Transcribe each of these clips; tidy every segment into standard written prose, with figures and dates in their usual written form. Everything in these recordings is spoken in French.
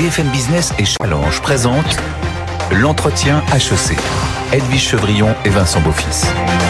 BFM Business et Challenge présentent l'entretien HEC. Edwige Chevrillon et Vincent Beaufils.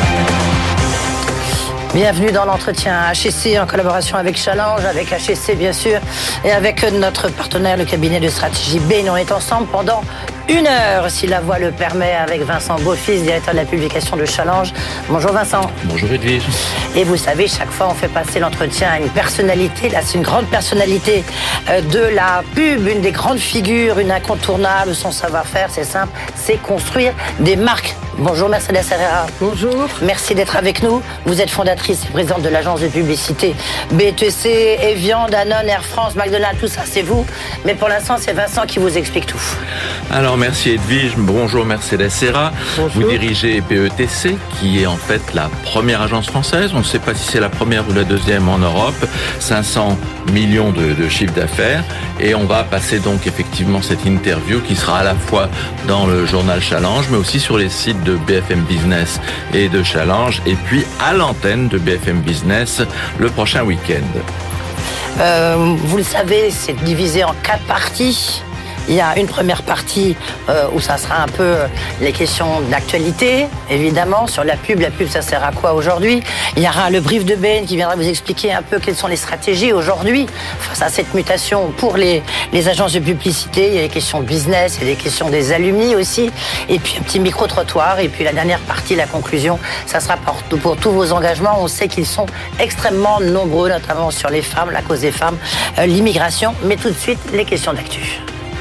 Bienvenue dans l'entretien HEC en collaboration avec Challenge, avec HEC bien sûr, et avec notre partenaire, le cabinet de stratégie Bain. On est ensemble pendant 1 heure, si la voix le permet, avec Vincent Beaufils, directeur de la publication de Challenge. Bonjour Vincent. Bonjour Edwige. Et vous savez, chaque fois on fait passer l'entretien à une personnalité. Là, c'est une grande personnalité de la pub, une des grandes figures, une incontournable. Son savoir-faire, c'est simple, c'est construire des marques. Bonjour Mercedes Herrera. Bonjour. Merci d'être avec nous. Vous êtes fondatrice et présidente de l'agence de publicité BETC, Evian, Danone, Air France, McDonald's, tout ça c'est vous. Mais pour l'instant, c'est Vincent qui vous explique tout. Alors merci Edwige, bonjour Mercedes Herrera. Bonjour. Vous dirigez BETC, qui est en fait la première agence française. On ne sait pas si c'est la première ou la deuxième en Europe. 500 millions de chiffre d'affaires. Et on va passer donc effectivement cette interview qui sera à la fois dans le journal Challenge, mais aussi sur les sites de BFM Business et de Challenge, et puis à l'antenne de BFM Business le prochain week-end. Vous le savez, c'est divisé en 4 parties. Il y a une première partie où ça sera un peu les questions d'actualité, évidemment, sur la pub. La pub, ça sert à quoi aujourd'hui? Il y aura le brief de Bain qui viendra vous expliquer un peu quelles sont les stratégies aujourd'hui face à cette mutation pour les agences de publicité. Il y a les questions business, il y a les questions des alumni aussi. Et puis un petit micro-trottoir. Et puis la dernière partie, la conclusion, ça sera pour tous vos engagements. On sait qu'ils sont extrêmement nombreux, notamment sur les femmes, la cause des femmes, l'immigration. Mais tout de suite, les questions d'actu.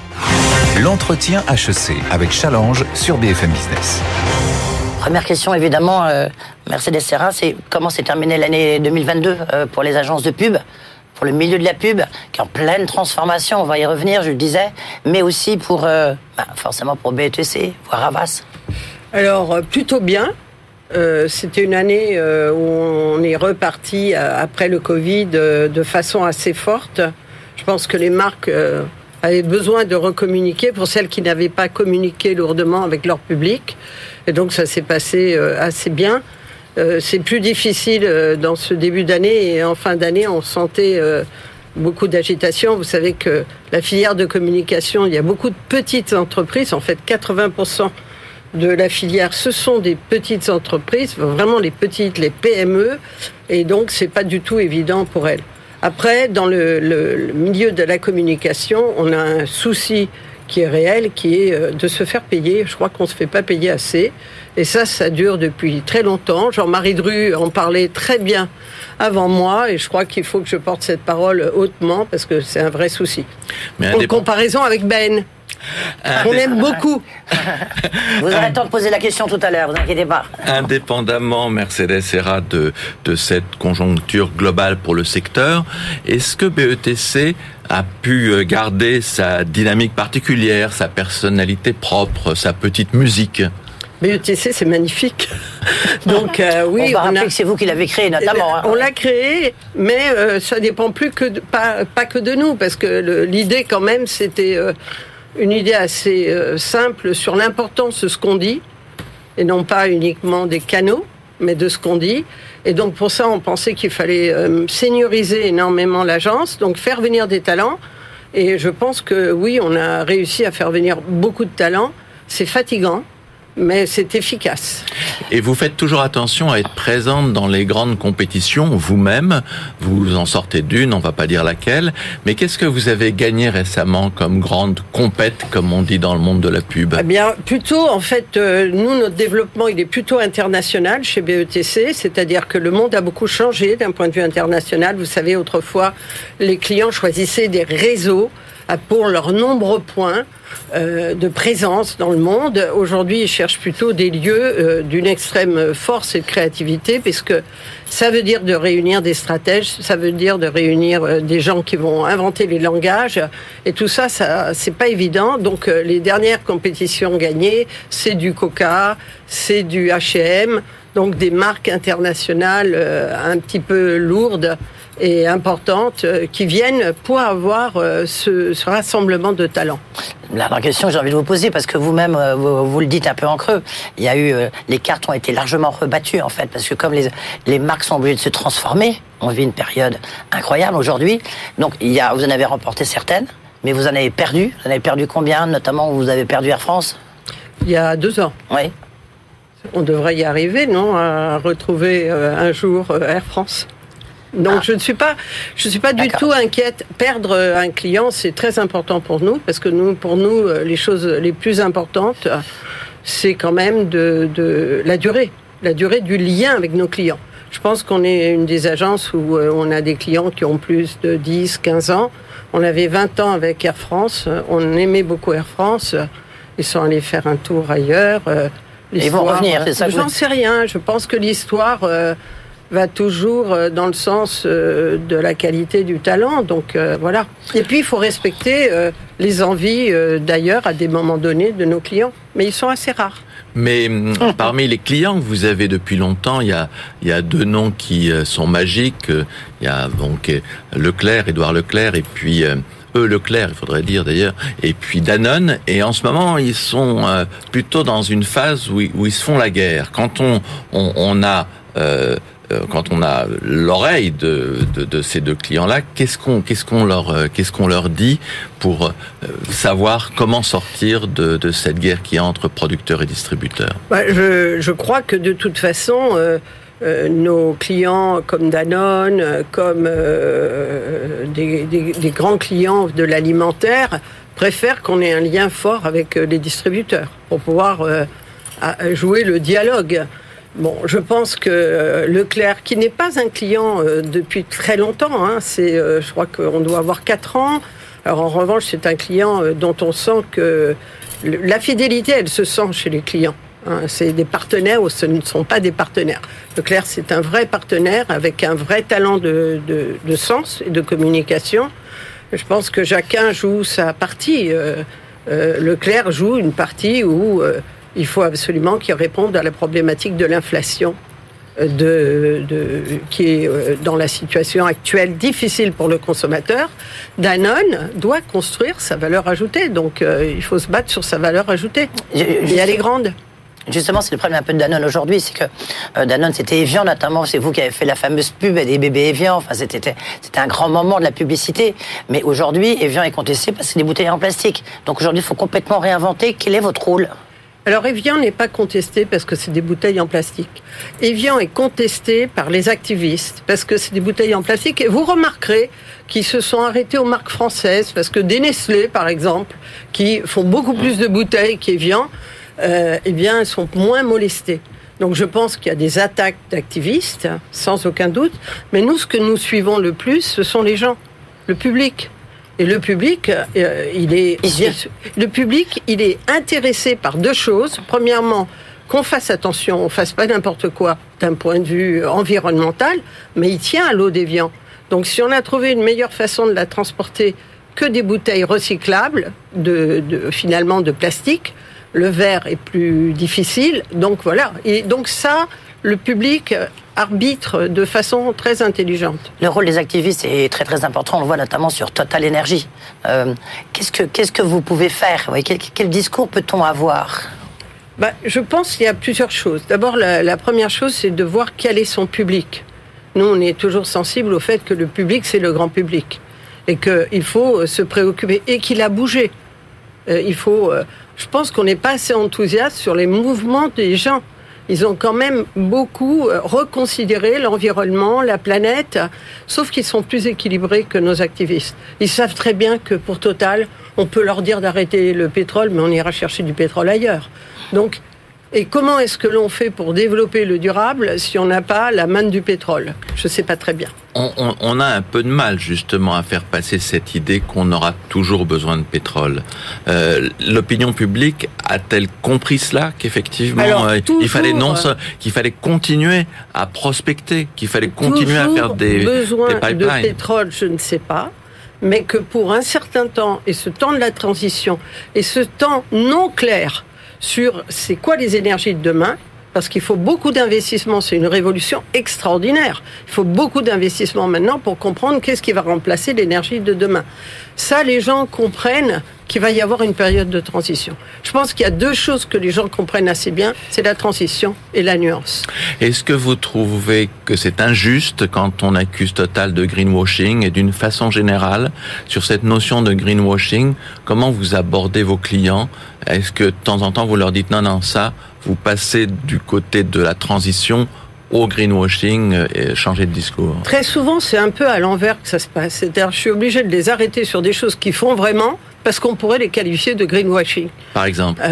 L'entretien HEC avec Challenge sur BFM Business. Première question, évidemment, Mercedes Herrera, c'est comment s'est terminée l'année 2022 pour les agences de pub, pour le milieu de la pub, qui est en pleine transformation, on va y revenir, je le disais, mais aussi pour, forcément pour BETC, voire Havas. Alors, plutôt bien. C'était une année où on est reparti après le Covid de façon assez forte. Je pense que les marques avaient besoin de recommuniquer pour celles qui n'avaient pas communiqué lourdement avec leur public. Et donc ça s'est passé assez bien. C'est plus difficile dans ce début d'année, et en fin d'année on sentait beaucoup d'agitation. Vous savez que la filière de communication, il y a beaucoup de petites entreprises. En fait, 80% de la filière, ce sont des petites entreprises, vraiment les petites, les PME. Et donc c'est pas du tout évident pour elles. Après, dans le milieu de la communication, on a un souci qui est réel, qui est de se faire payer. Je crois qu'on ne se fait pas payer assez. Et ça dure depuis très longtemps. Jean-Marie Dru en parlait très bien avant moi, et je crois qu'il faut que je porte cette parole hautement, parce que c'est un vrai souci. En comparaison avec Ben, on aime beaucoup. Vous aurez le temps de poser la question tout à l'heure, vous inquiétez pas. Indépendamment, Mercedes Herrera, de cette conjoncture globale pour le secteur, est-ce que BETC a pu garder sa dynamique particulière, sa personnalité propre, sa petite musique? BETC, c'est magnifique. Donc oui, on va rappeler que c'est vous qui l'avez créé notamment. On l'a créé, mais ça dépend pas que de nous, parce que l'idée quand même, c'était une idée assez simple sur l'importance de ce qu'on dit, et non pas uniquement des canaux, mais de ce qu'on dit. Et donc pour ça, on pensait qu'il fallait senioriser énormément l'agence, donc faire venir des talents. Et je pense que oui, on a réussi à faire venir beaucoup de talents. C'est fatigant, mais c'est efficace. Et vous faites toujours attention à être présente dans les grandes compétitions vous-même. Vous en sortez d'une, on va pas dire laquelle, mais qu'est-ce que vous avez gagné récemment comme grande compète, comme on dit dans le monde de la pub? Eh bien, plutôt, en fait, nous, notre développement, il est plutôt international chez BETC, c'est-à-dire que le monde a beaucoup changé d'un point de vue international. Vous savez, autrefois, les clients choisissaient des réseaux pour leurs nombreux points de présence dans le monde. Aujourd'hui, ils cherchent plutôt des lieux d'une extrême force et de créativité, puisque ça veut dire de réunir des stratèges, ça veut dire de réunir des gens qui vont inventer les langages, et tout ça, c'est pas évident. Donc les dernières compétitions gagnées, c'est du Coca, c'est du H&M, donc des marques internationales un petit peu lourdes et importantes qui viennent pour avoir ce rassemblement de talents. La question que j'ai envie de vous poser, parce que vous-même, vous le dites un peu en creux, il y a eu, les cartes ont été largement rebattues, en fait, parce que comme les marques sont obligées de se transformer, on vit une période incroyable aujourd'hui, donc vous en avez remporté certaines, Mais vous en avez perdu. Vous en avez perdu combien? Notamment, vous avez perdu Air France? Il y a 2 ans. Oui. On devrait y arriver, non, à retrouver un jour Air France. Donc je ne suis pas du tout inquiète. Perdre un client, c'est très important pour nous, parce que pour nous, les choses les plus importantes, c'est quand même de la durée du lien avec nos clients. Je pense qu'on est une des agences où on a des clients qui ont plus de 10, 15 ans. On avait 20 ans avec Air France. On aimait beaucoup Air France. Ils sont allés faire un tour ailleurs. Ils vont revenir, c'est ça? J'en sais rien. Je pense que l'histoire va toujours dans le sens de la qualité du talent. Donc voilà. Et puis il faut respecter les envies d'ailleurs à des moments donnés de nos clients. Mais ils sont assez rares. Mais parmi les clients que vous avez depuis longtemps, il y a 2 noms qui sont magiques. Il y a donc Leclerc, Édouard Leclerc, et puis Leclerc, il faudrait dire d'ailleurs, et puis Danone. Et en ce moment, ils sont plutôt dans une phase où ils se font la guerre. Quand on a l'oreille de ces 2 clients-là, qu'est-ce qu'on leur dit pour savoir comment sortir de cette guerre qui est entre producteurs et distributeurs? Je crois que de toute façon, nos clients comme Danone, comme des grands clients de l'alimentaire, préfèrent qu'on ait un lien fort avec les distributeurs pour pouvoir jouer le dialogue. Bon, je pense que Leclerc, qui n'est pas un client depuis très longtemps, je crois qu'on doit avoir 4 ans. Alors en revanche, c'est un client dont on sent que la fidélité, elle se sent chez les clients. C'est des partenaires ou ce ne sont pas des partenaires. Leclerc, c'est un vrai partenaire avec un vrai talent de sens et de communication. Je pense que chacun joue sa partie. Leclerc joue une partie où il faut absolument qu'il réponde à la problématique de l'inflation, qui est dans la situation actuelle difficile pour le consommateur. Danone doit construire sa valeur ajoutée, donc il faut se battre sur sa valeur ajoutée. Et elle est grande. Justement, c'est le problème un peu de Danone aujourd'hui, c'est que Danone, c'était Evian notamment, c'est vous qui avez fait la fameuse pub des bébés Evian, enfin c'était un grand moment de la publicité, mais aujourd'hui, Evian est contesté parce que c'est des bouteilles en plastique. Donc aujourd'hui, il faut complètement réinventer. Quel est votre rôle? Alors Evian n'est pas contesté parce que c'est des bouteilles en plastique. Evian est contesté par les activistes parce que c'est des bouteilles en plastique. Et vous remarquerez qu'ils se sont arrêtés aux marques françaises parce que des Nestlé, par exemple, qui font beaucoup plus de bouteilles qu'Evian, eh bien, sont moins molestés. Donc je pense qu'il y a des attaques d'activistes, sans aucun doute. Mais nous, ce que nous suivons le plus, ce sont les gens, le public. Et le public, il est intéressé par 2 choses. Premièrement, qu'on fasse attention, on fasse pas n'importe quoi d'un point de vue environnemental, mais il tient à l'eau d'Evian. Donc si on a trouvé une meilleure façon de la transporter que des bouteilles recyclables, finalement de plastique, le verre est plus difficile. Donc voilà. Et donc ça, le public arbitre de façon très intelligente. Le rôle des activistes est très très important, on le voit notamment sur Total Energy. Qu'est-ce que vous pouvez faire? Quel discours peut-on avoir? Je pense qu'il y a plusieurs choses. D'abord, la première chose, c'est de voir quel est son public. Nous, on est toujours sensible au fait que le public, c'est le grand public. Et qu'il faut se préoccuper. Et qu'il a bougé. Je pense qu'on n'est pas assez enthousiaste sur les mouvements des gens. Ils ont quand même beaucoup reconsidéré l'environnement, la planète, sauf qu'ils sont plus équilibrés que nos activistes. Ils savent très bien que pour Total, on peut leur dire d'arrêter le pétrole, mais on ira chercher du pétrole ailleurs. Donc, et comment est-ce que l'on fait pour développer le durable si on n'a pas la manne du pétrole? Je ne sais pas très bien. On a un peu de mal justement à faire passer cette idée qu'on aura toujours besoin de pétrole. L'opinion publique a-t-elle compris cela, qu'effectivement qu'il fallait continuer à prospecter, qu'il fallait continuer à faire des pipelines? De pétrole, je ne sais pas, mais que pour un certain temps, et ce temps de la transition, et ce temps non clair sur c'est quoi les énergies de demain, parce qu'il faut beaucoup d'investissements. C'est une révolution extraordinaire. Il faut beaucoup d'investissements maintenant pour comprendre qu'est-ce qui va remplacer l'énergie de demain. Ça, les gens comprennent qu'il va y avoir une période de transition. Je pense qu'il y a deux choses que les gens comprennent assez bien, c'est la transition et la nuance. Est-ce que vous trouvez que c'est injuste quand on accuse Total de greenwashing et d'une façon générale, sur cette notion de greenwashing, comment vous abordez vos clients? Est-ce que de temps en temps vous leur dites non, ça, vous passez du côté de la transition au greenwashing et changer de discours? Très souvent, c'est un peu à l'envers que ça se passe. C'est-à-dire, je suis obligée de les arrêter sur des choses qu'ils font vraiment, parce qu'on pourrait les qualifier de greenwashing. Par exemple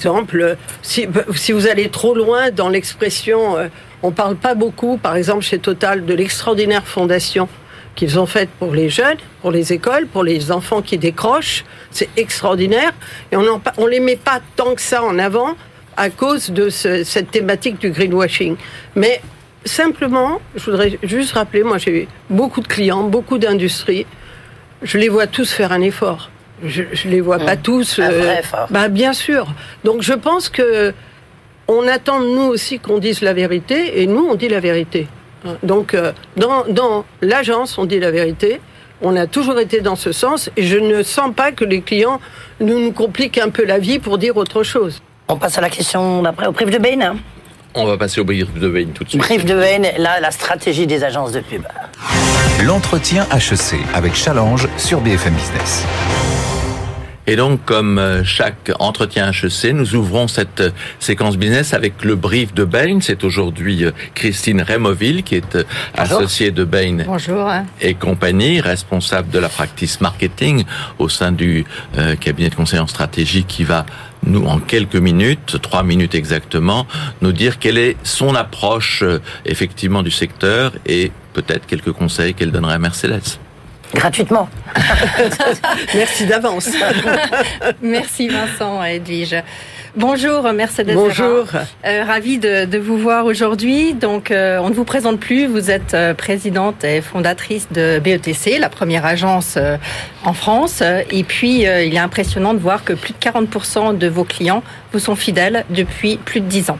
si vous allez trop loin dans l'expression, on parle pas beaucoup, par exemple chez Total, de l'extraordinaire fondation qu'ils ont faite pour les jeunes, pour les écoles, pour les enfants qui décrochent. C'est extraordinaire. Et on les met pas tant que ça en avant à cause de cette thématique du greenwashing. Mais simplement, je voudrais juste rappeler, moi j'ai beaucoup de clients, beaucoup d'industries, je les vois tous faire un effort. Je les vois pas tous. Un vrai effort. Bien sûr. Donc je pense que on attend de nous aussi qu'on dise la vérité, et nous on dit la vérité. Donc dans l'agence on dit la vérité. On a toujours été dans ce sens, et je ne sens pas que les clients nous compliquent un peu la vie pour dire autre chose. On passe à la question d'après, au brief de Bain. On va passer au brief de Bain tout de suite. Brief de Bain, là, la stratégie des agences de pub. L'entretien HEC avec Challenge sur BFM Business. Et donc, comme chaque entretien HEC, nous ouvrons cette séquence business avec le brief de Bain. C'est aujourd'hui Christine Rémoville, qui est associée de Bain et compagnie, responsable de la practice marketing au sein du cabinet de conseil en stratégie, qui va nous, en quelques minutes, 3 minutes exactement, nous dire quelle est son approche effectivement du secteur et peut-être quelques conseils qu'elle donnerait à Mercedes. Gratuitement. Merci d'avance. Merci Vincent et Edwige. Bonjour Mercedes. Bonjour. Ravie de vous voir aujourd'hui. Donc, on ne vous présente plus. Vous êtes présidente et fondatrice de BETC, la première agence en France. Et puis, il est impressionnant de voir que plus de 40% de vos clients vous sont fidèles depuis plus de 10 ans.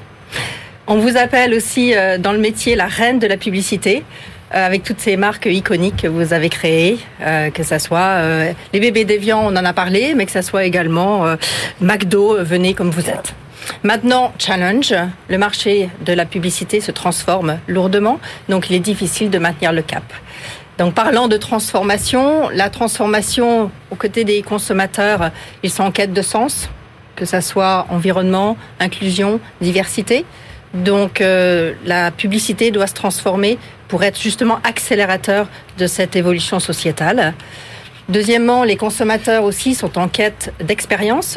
On vous appelle aussi dans le métier la reine de la publicité, avec toutes ces marques iconiques que vous avez créées, que ça soit les bébés d'Évian, on en a parlé, mais que ça soit également McDo, venez comme vous êtes. Maintenant, challenge, le marché de la publicité se transforme lourdement, donc il est difficile de maintenir le cap. Donc parlant de transformation, la transformation aux côtés des consommateurs, ils sont en quête de sens, que ça soit environnement, inclusion, diversité. Donc la publicité doit se transformer pour être justement accélérateur de cette évolution sociétale. Deuxièmement, les consommateurs aussi sont en quête d'expérience.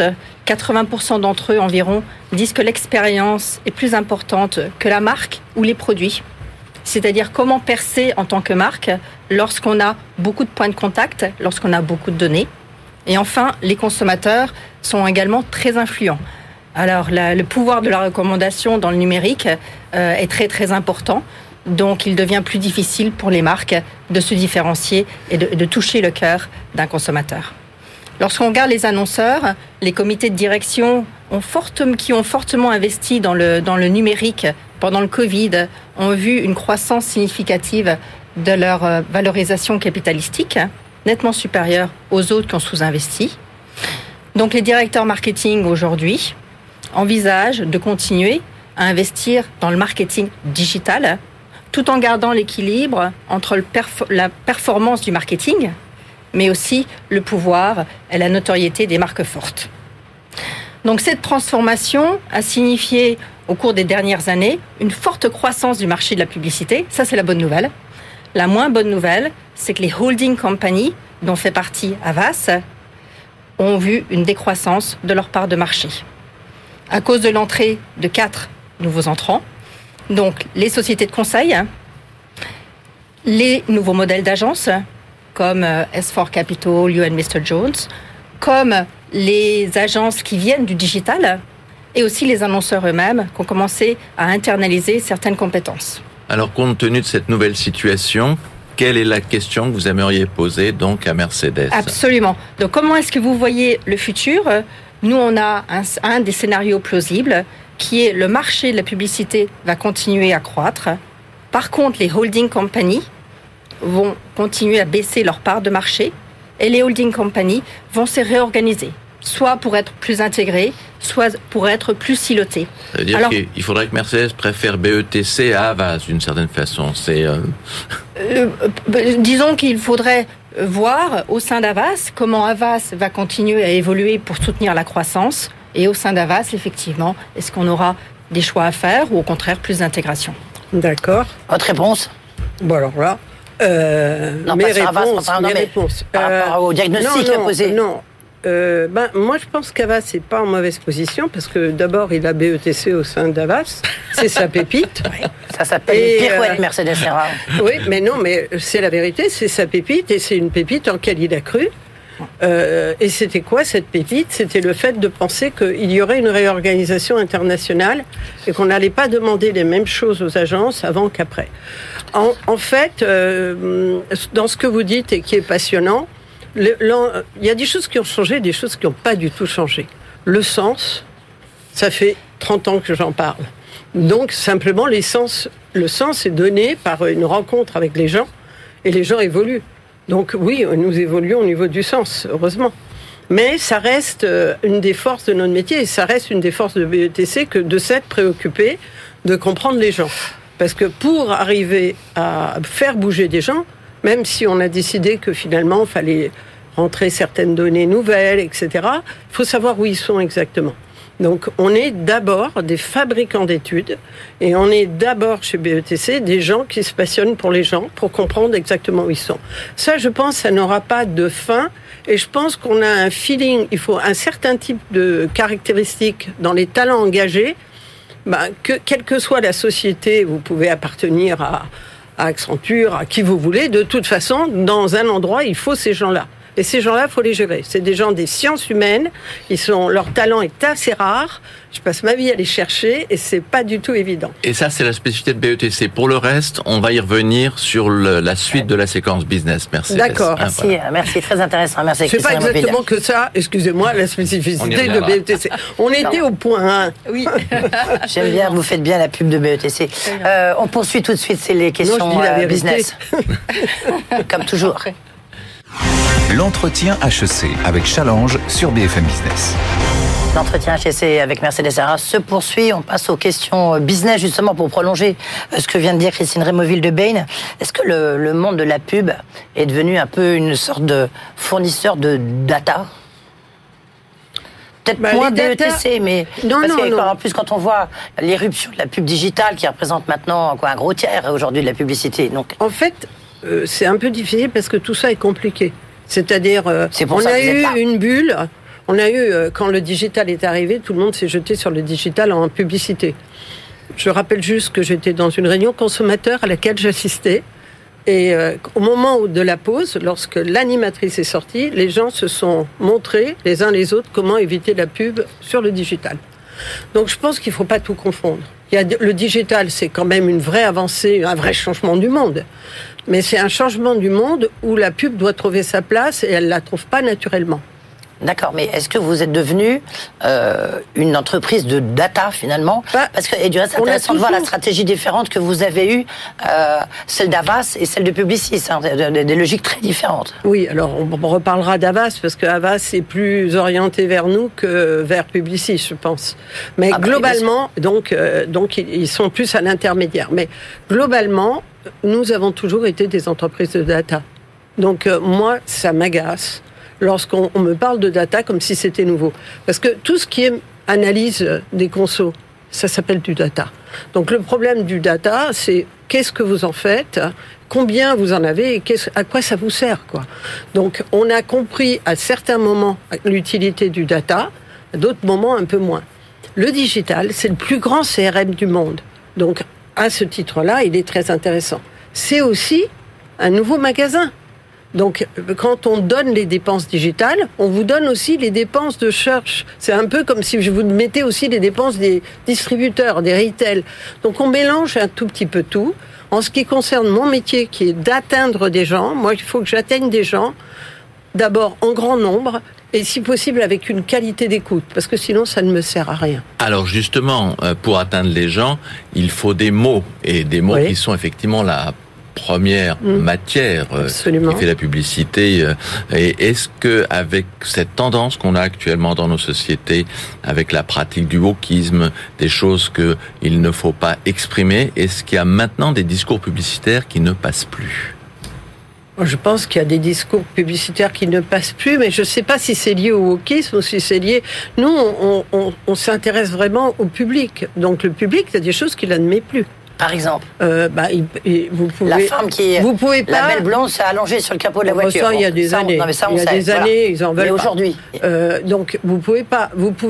80% d'entre eux environ disent que l'expérience est plus importante que la marque ou les produits. C'est-à-dire comment percer en tant que marque lorsqu'on a beaucoup de points de contact, lorsqu'on a beaucoup de données. Et enfin, les consommateurs sont également très influents. Alors, le pouvoir de la recommandation dans le numérique est très, très important. Donc, il devient plus difficile pour les marques de se différencier et de toucher le cœur d'un consommateur. Lorsqu'on regarde les annonceurs, les comités de direction qui ont fortement investi dans le numérique pendant le Covid ont vu une croissance significative de leur valorisation capitalistique, nettement supérieure aux autres qui ont sous-investi. Donc, les directeurs marketing aujourd'hui envisagent de continuer à investir dans le marketing digital, tout en gardant l'équilibre entre la performance du marketing, mais aussi le pouvoir et la notoriété des marques fortes. Donc cette transformation a signifié, au cours des dernières années, une forte croissance du marché de la publicité. Ça, c'est la bonne nouvelle. La moins bonne nouvelle, c'est que les holding companies, dont fait partie Havas, ont vu une décroissance de leur part de marché. À cause de l'entrée de 4 nouveaux entrants, donc les sociétés de conseil, les nouveaux modèles d'agence, comme S4 Capital, You & Mr. Jones, comme les agences qui viennent du digital, et aussi les annonceurs eux-mêmes qui ont commencé à internaliser certaines compétences. Alors, compte tenu de cette nouvelle situation, quelle est la question que vous aimeriez poser donc à Mercedes ? Absolument. Donc, comment est-ce que vous voyez le futur ? Nous, on a un des scénarios plausibles, qui est le marché de la publicité va continuer à croître. Par contre, les holding companies vont continuer à baisser leur part de marché et les holding companies vont se réorganiser, soit pour être plus intégrées, soit pour être plus silotées. Ça veut dire qu'il faudrait que Mercedes préfère BETC à Havas d'une certaine façon. Disons qu'il faudrait voir au sein d'Havas comment Havas va continuer à évoluer pour soutenir la croissance. Et au sein d'Havas, effectivement, est-ce qu'on aura des choix à faire ou au contraire plus d'intégration? D'accord. Votre réponse? Bon, alors là, mes réponses. Par rapport au diagnostic posé. Non. Moi, je pense qu'Havas n'est pas en mauvaise position parce que d'abord, il a BETC au sein d'Havas. C'est sa pépite. Oui, ça s'appelle une pirouette Mercedes, c'est rare. Oui, mais non, mais c'est la vérité. C'est sa pépite et c'est une pépite en laquelle il a cru. Et c'était quoi cette pépite? C'était le fait de penser qu'il y aurait une réorganisation internationale et qu'on n'allait pas demander les mêmes choses aux agences avant qu'après. En fait, dans ce que vous dites et qui est passionnant, il y a des choses qui ont changé, des choses qui n'ont pas du tout changé. Le sens, ça fait 30 ans que j'en parle. Donc simplement, le sens est donné par une rencontre avec les gens et les gens évoluent. Donc oui, nous évoluons au niveau du sens, heureusement. Mais ça reste une des forces de notre métier et ça reste une des forces de BETC que de s'être préoccupé de comprendre les gens. Parce que pour arriver à faire bouger des gens, même si on a décidé que finalement il fallait rentrer certaines données nouvelles, etc., il faut savoir où ils sont exactement. Donc on est d'abord des fabricants d'études et on est d'abord chez BETC des gens qui se passionnent pour les gens, pour comprendre exactement où ils sont. Ça, je pense, ça n'aura pas de fin et je pense qu'on a un feeling, il faut un certain type de caractéristiques dans les talents engagés, que quelle que soit la société, vous pouvez appartenir à Accenture, à qui vous voulez, de toute façon, dans un endroit, il faut ces gens-là. Et ces gens-là, il faut les gérer. C'est des gens des sciences humaines. Leur talent est assez rare. Je passe ma vie à les chercher et c'est pas du tout évident. Et ça, c'est la spécificité de BETC. Pour le reste, on va y revenir sur la suite de la séquence business. Merci. D'accord. Merci. Très intéressant. Merci. C'est pas exactement que ça. Excusez-moi, la spécificité de BETC. On était au point 1. Oui. J'aime bien. Vous faites bien la pub de BETC. On poursuit tout de suite. C'est les questions business. Comme toujours. L'entretien HEC avec Challenge sur BFM Business. L'entretien HEC avec Mercedes Sarras se poursuit. On passe aux questions business, justement, pour prolonger ce que vient de dire Christine Rémoville de Bain. Est-ce que le monde de la pub est devenu un peu une sorte de fournisseur de data? Peut-être moins BETC, mais en plus, quand on voit l'éruption de la pub digitale qui représente maintenant un gros tiers aujourd'hui de la publicité. Donc... En fait, c'est un peu difficile parce que tout ça est compliqué. C'est-à-dire, on a eu une bulle. On a eu, quand le digital est arrivé, tout le monde s'est jeté sur le digital en publicité. Je rappelle juste que j'étais dans une réunion consommateur à laquelle j'assistais. Et au moment de la pause, lorsque l'animatrice est sortie, les gens se sont montrés, les uns les autres, comment éviter la pub sur le digital. Donc je pense qu'il ne faut pas tout confondre. Le digital, c'est quand même une vraie avancée, un vrai changement du monde. Mais c'est un changement du monde où la pub doit trouver sa place et elle ne la trouve pas naturellement. D'accord, mais est-ce que vous êtes devenu une entreprise de data finalement? Parce que, et du reste, c'est intéressant de voir la stratégie différente que vous avez eue, celle d'Havas et celle de Publicis, des logiques très différentes. Oui, alors on reparlera d'Havas parce que Havas est plus orienté vers nous que vers Publicis, je pense. Mais globalement, donc ils sont plus à l'intermédiaire. Mais globalement, nous avons toujours été des entreprises de data. Donc moi, ça m'agace lorsqu'on me parle de data comme si c'était nouveau. Parce que tout ce qui est analyse des consos, ça s'appelle du data. Donc le problème du data, c'est qu'est-ce que vous en faites, combien vous en avez et à quoi ça vous sert, quoi. Donc on a compris à certains moments l'utilité du data, à d'autres moments un peu moins. Le digital, c'est le plus grand CRM du monde. Donc à ce titre-là, il est très intéressant. C'est aussi un nouveau magasin. Donc, quand on donne les dépenses digitales, on vous donne aussi les dépenses de search. C'est un peu comme si je vous mettais aussi les dépenses des distributeurs, des retail. Donc, on mélange un tout petit peu tout. En ce qui concerne mon métier, qui est d'atteindre des gens, moi, il faut que j'atteigne des gens d'abord en grand nombre, et si possible avec une qualité d'écoute, parce que sinon ça ne me sert à rien. Alors justement, pour atteindre les gens, il faut des mots, et des mots qui sont effectivement la première matière qui fait la publicité. Et est-ce que avec cette tendance qu'on a actuellement dans nos sociétés, avec la pratique du wokisme, des choses que il ne faut pas exprimer, est-ce qu'il y a maintenant des discours publicitaires qui ne passent plus ? Je pense qu'il y a des discours publicitaires qui ne passent plus, mais je ne sais pas si c'est lié au wokisme ou si c'est lié... Nous, on s'intéresse vraiment au public. Donc le public, il y a des choses qu'il n'admet plus. Par exemple, vous pouvez, la femme qui, vous pouvez pas, la belle blonde, s'est allongée sur le capot de la voiture. Ça, il y a des années. Non, mais ça, on il y a sait, des années, ils en veulent. Mais aujourd'hui, donc vous pouvez pas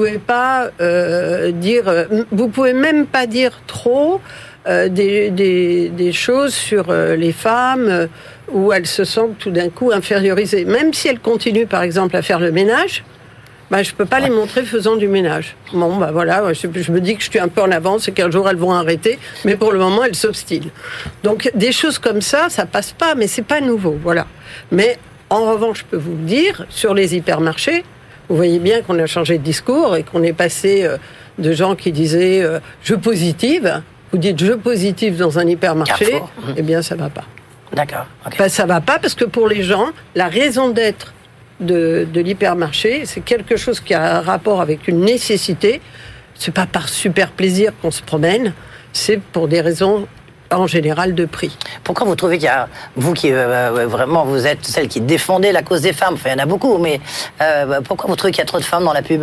dire, vous pouvez même pas dire trop des choses sur les femmes où elles se sentent tout d'un coup infériorisées, même si elles continuent, par exemple, à faire le ménage. Je peux pas les montrer faisant du ménage. Bon, voilà, je me dis que je suis un peu en avance et qu'un jour elles vont arrêter, mais pour le moment elles s'obstinent. Donc des choses comme ça passe pas, mais c'est pas nouveau, voilà. Mais en revanche, je peux vous le dire, sur les hypermarchés, vous voyez bien qu'on a changé de discours et qu'on est passé de gens qui disaient je positive. Vous dites je positive dans un hypermarché, Carrefour. Eh bien ça va pas. D'accord. Okay. Ça va pas parce que pour les gens, la raison d'être de l'hypermarché, c'est quelque chose qui a un rapport avec une nécessité. C'est pas par super plaisir qu'on se promène, c'est pour des raisons en général de prix. Pourquoi vous trouvez qu'il y a, vous qui vraiment vous êtes celle qui défendez la cause des femmes, enfin il y en a beaucoup, mais pourquoi vous trouvez qu'il y a trop de femmes dans la pub ?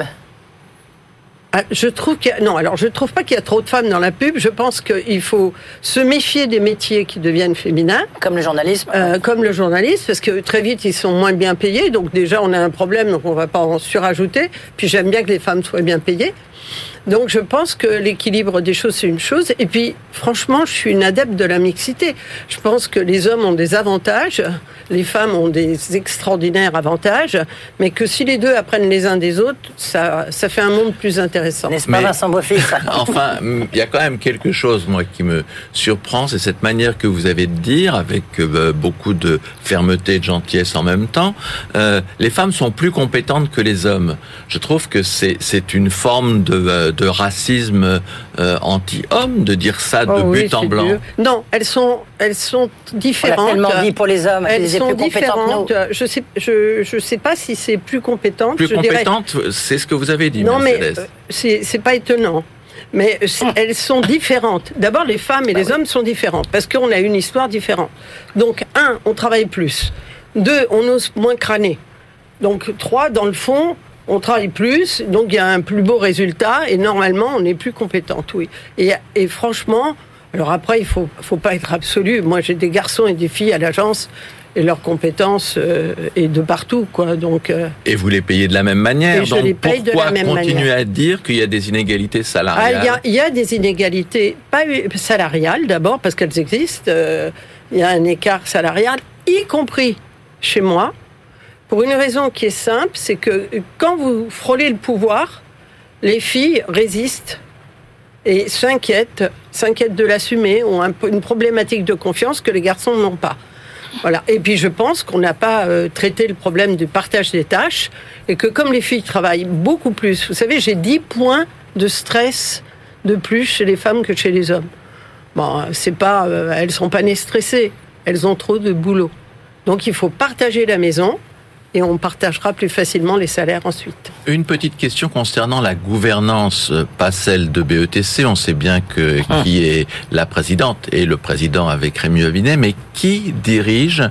Je trouve je trouve pas qu'il y a trop de femmes dans la pub. Je pense qu'il faut se méfier des métiers qui deviennent féminins. Comme le journalisme. Comme le journalisme, parce que très vite, ils sont moins bien payés. Donc déjà, on a un problème, donc on va pas en surajouter. Puis j'aime bien que les femmes soient bien payées. Donc je pense que l'équilibre des choses, c'est une chose. Et puis, franchement, je suis une adepte de la mixité. Je pense que les hommes ont des avantages, les femmes ont des extraordinaires avantages, mais que si les deux apprennent les uns des autres, ça fait un monde plus intéressant. N'est-ce pas, Vincent Beaufils ? Enfin, il y a quand même quelque chose, moi, qui me surprend, c'est cette manière que vous avez de dire, avec beaucoup de fermeté et de gentillesse en même temps. Les femmes sont plus compétentes que les hommes. Je trouve que c'est une forme de racisme anti-homme, de dire ça de but en blanc. Non, elles sont différentes. On l'a tellement dit pour les hommes, elles sont plus différentes. Je sais pas si c'est plus compétente. Plus compétente, c'est ce que vous avez dit. Non, mais c'est pas étonnant. Mais elles sont différentes. D'abord, les femmes et les hommes sont différents parce qu'on a une histoire différente. Donc, 1, on travaille plus. 2, on ose moins crâner. Donc, 3, dans le fond, on travaille plus, donc il y a un plus beau résultat, et normalement, on est plus compétente, oui. Et franchement, alors après, il faut pas être absolu. Moi, j'ai des garçons et des filles à l'agence, et leurs compétences est de partout, quoi. Donc, et vous les payez de la même manière. Et je les paye de la même manière. Pourquoi continuer à dire qu'il y a des inégalités salariales ? Il y a des inégalités, pas salariales d'abord, parce qu'elles existent. Il y a un écart salarial, y compris chez moi. Pour une raison qui est simple, c'est que quand vous frôlez le pouvoir, les filles résistent et s'inquiètent de l'assumer, ont une problématique de confiance que les garçons n'ont pas. Voilà. Et puis je pense qu'on n'a pas traité le problème du partage des tâches et que comme les filles travaillent beaucoup plus, vous savez, j'ai 10 points de stress de plus chez les femmes que chez les hommes. Bon, c'est pas, elles sont pas nées stressées, elles ont trop de boulot. Donc il faut partager la maison. Et on partagera plus facilement les salaires ensuite. Une petite question concernant la gouvernance, pas celle de BETC. On sait bien qui est la présidente et le président avec Rémi Avinet, mais qui dirige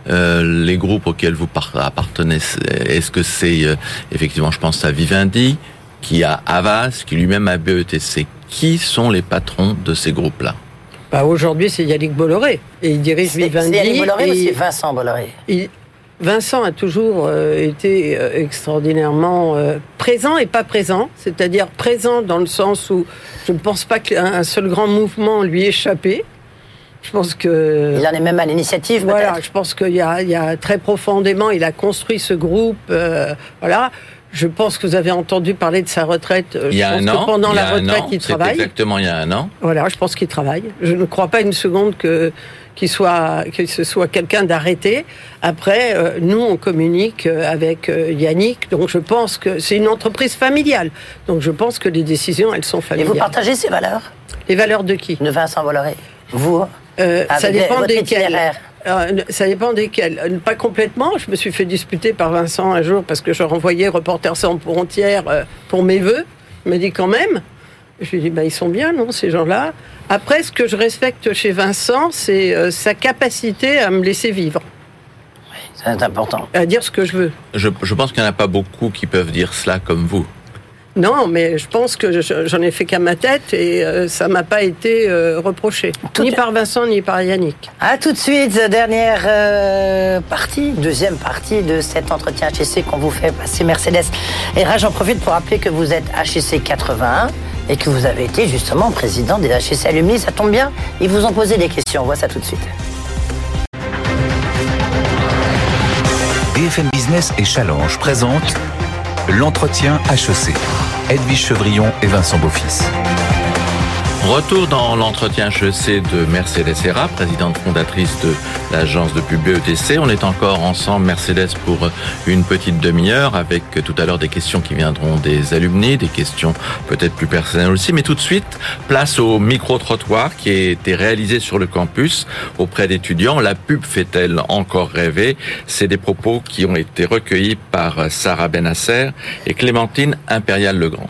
les groupes auxquels vous appartenez ? Est-ce que c'est effectivement, je pense à Vivendi, qui a Havas, qui lui-même a BETC. Qui sont les patrons de ces groupes-là ? Aujourd'hui, c'est Yannick Bolloré et il dirige Vivendi. C'est Yannick Bolloré ou c'est Vincent Bolloré ? Vincent a toujours été extraordinairement présent et pas présent, c'est-à-dire présent dans le sens où je ne pense pas qu'un seul grand mouvement lui échappé. Je pense que il en est même à l'initiative. Voilà, peut-être. je pense qu'il y a très profondément, il a construit ce groupe. Voilà, Je pense que vous avez entendu parler de sa retraite. Il y a un an. Pendant la retraite, il c'est travaille. Exactement il y a un an. Voilà, je pense qu'il travaille. Je ne crois pas une seconde que ce soit quelqu'un d'arrêté. Après, nous, on communique avec Yannick, donc je pense que c'est une entreprise familiale. Donc je pense que les décisions, elles sont familiales. Et vous partagez ces valeurs ? Les valeurs de qui ? De Vincent Bolloré. Vous ça dépend desquelles. itinéraire. Ça dépend desquels. Pas complètement. Je me suis fait disputer par Vincent un jour parce que je renvoyais Reporters sans frontières pour mes vœux. Il m'a dit quand même. Je lui ai dit, ils sont bien, non, ces gens-là. Après, ce que je respecte chez Vincent, c'est sa capacité à me laisser vivre. Oui, c'est important. À dire ce que je veux. Je pense qu'il n'y en a pas beaucoup qui peuvent dire cela comme vous. Non, mais je pense que j'en ai fait qu'à ma tête et ça m'a pas été reproché. Ni par Vincent, ni par Yannick. À tout de suite, deuxième partie de cet entretien HEC qu'on vous fait passer Mercedes. Et là, j'en profite pour rappeler que vous êtes HEC 81 et que vous avez été justement président des HEC Alumni. Ça tombe bien, ils vous ont posé des questions. On voit ça tout de suite. BFM Business et Challenge présentent l'entretien HEC. Edwige Chevrillon et Vincent Beaufils. Retour dans l'entretien HEC de Mercedes Serra, présidente fondatrice de l'agence de pub BETC. On est encore ensemble, Mercedes, pour une petite demi-heure avec tout à l'heure des questions qui viendront des alumni, des questions peut-être plus personnelles aussi. Mais tout de suite, place au micro-trottoir qui a été réalisé sur le campus auprès d'étudiants. La pub fait-elle encore rêver ? C'est des propos qui ont été recueillis par Sarah Benasser et Clémentine Impérial-Legrand.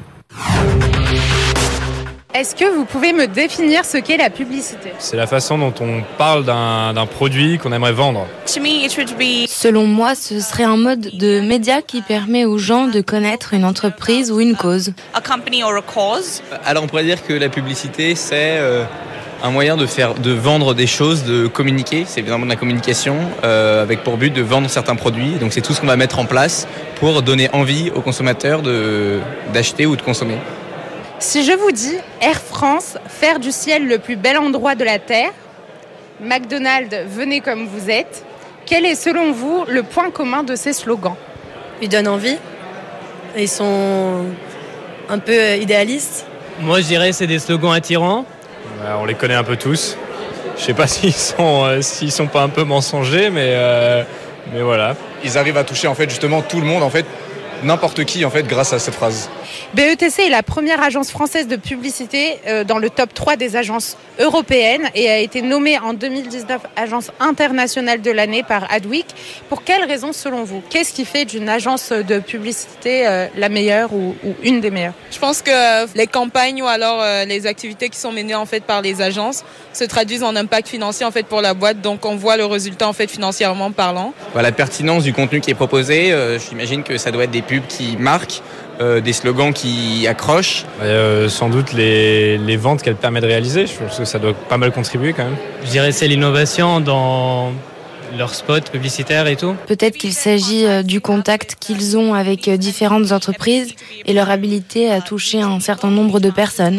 Est-ce que vous pouvez me définir ce qu'est la publicité ? C'est la façon dont on parle d'un produit qu'on aimerait vendre. Selon moi, ce serait un mode de média qui permet aux gens de connaître une entreprise ou une cause. Alors on pourrait dire que la publicité, c'est un moyen de vendre des choses, de communiquer. C'est évidemment de la communication avec pour but de vendre certains produits. Donc c'est tout ce qu'on va mettre en place pour donner envie aux consommateurs d'acheter ou de consommer. Si je vous dis Air France, faire du ciel le plus bel endroit de la Terre, McDonald's, venez comme vous êtes, quel est selon vous le point commun de ces slogans ? Ils donnent envie, ils sont un peu idéalistes. Moi je dirais que c'est des slogans attirants. On les connaît un peu tous. Je sais pas s'ils sont pas un peu mensongers, mais voilà. Ils arrivent à toucher en fait justement tout le monde, en fait, n'importe qui en fait grâce à cette phrase. BETC est la première agence française de publicité dans le top 3 des agences européennes et a été nommée en 2019 agence internationale de l'année par Adweek. Pour quelles raisons selon vous ? Qu'est-ce qui fait d'une agence de publicité la meilleure ou une des meilleures ? Je pense que les campagnes ou alors les activités qui sont menées en fait par les agences se traduisent en impact financier en fait pour la boîte, donc on voit le résultat en fait financièrement parlant. La pertinence du contenu qui est proposé, j'imagine que ça doit être des pubs qui marquent. Des slogans qui accrochent. Sans doute les ventes qu'elle permet de réaliser, je pense que ça doit pas mal contribuer quand même. Je dirais que c'est l'innovation dans leurs spots publicitaires et tout. Peut-être qu'il s'agit du contact qu'ils ont avec différentes entreprises et leur habilité à toucher un certain nombre de personnes.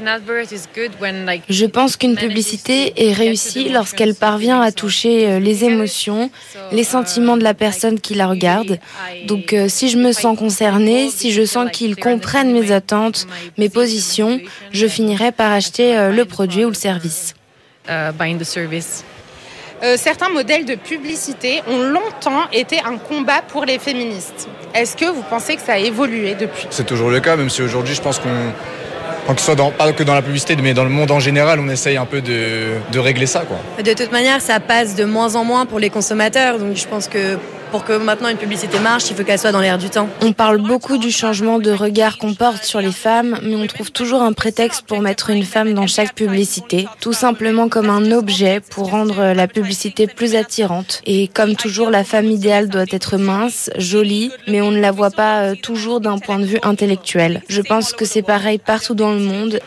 Je pense qu'une publicité est réussie lorsqu'elle parvient à toucher les émotions, les sentiments de la personne qui la regarde. Donc si je me sens concernée, si je sens qu'ils comprennent mes attentes, mes positions, je finirai par acheter le produit ou le service. Certains modèles de publicité ont longtemps été un combat pour les féministes. Est-ce que vous pensez que ça a évolué depuis ? C'est toujours le cas, même si aujourd'hui je pense que ce soit pas que dans la publicité, mais dans le monde en général, on essaye un peu de régler ça, quoi. De toute manière, ça passe de moins en moins pour les consommateurs, donc je pense que pour que maintenant une publicité marche, il faut qu'elle soit dans l'air du temps. On parle beaucoup du changement de regard qu'on porte sur les femmes, mais on trouve toujours un prétexte pour mettre une femme dans chaque publicité, tout simplement comme un objet pour rendre la publicité plus attirante. Et comme toujours, la femme idéale doit être mince, jolie, mais on ne la voit pas toujours d'un point de vue intellectuel. Je pense que c'est pareil partout dans le monde.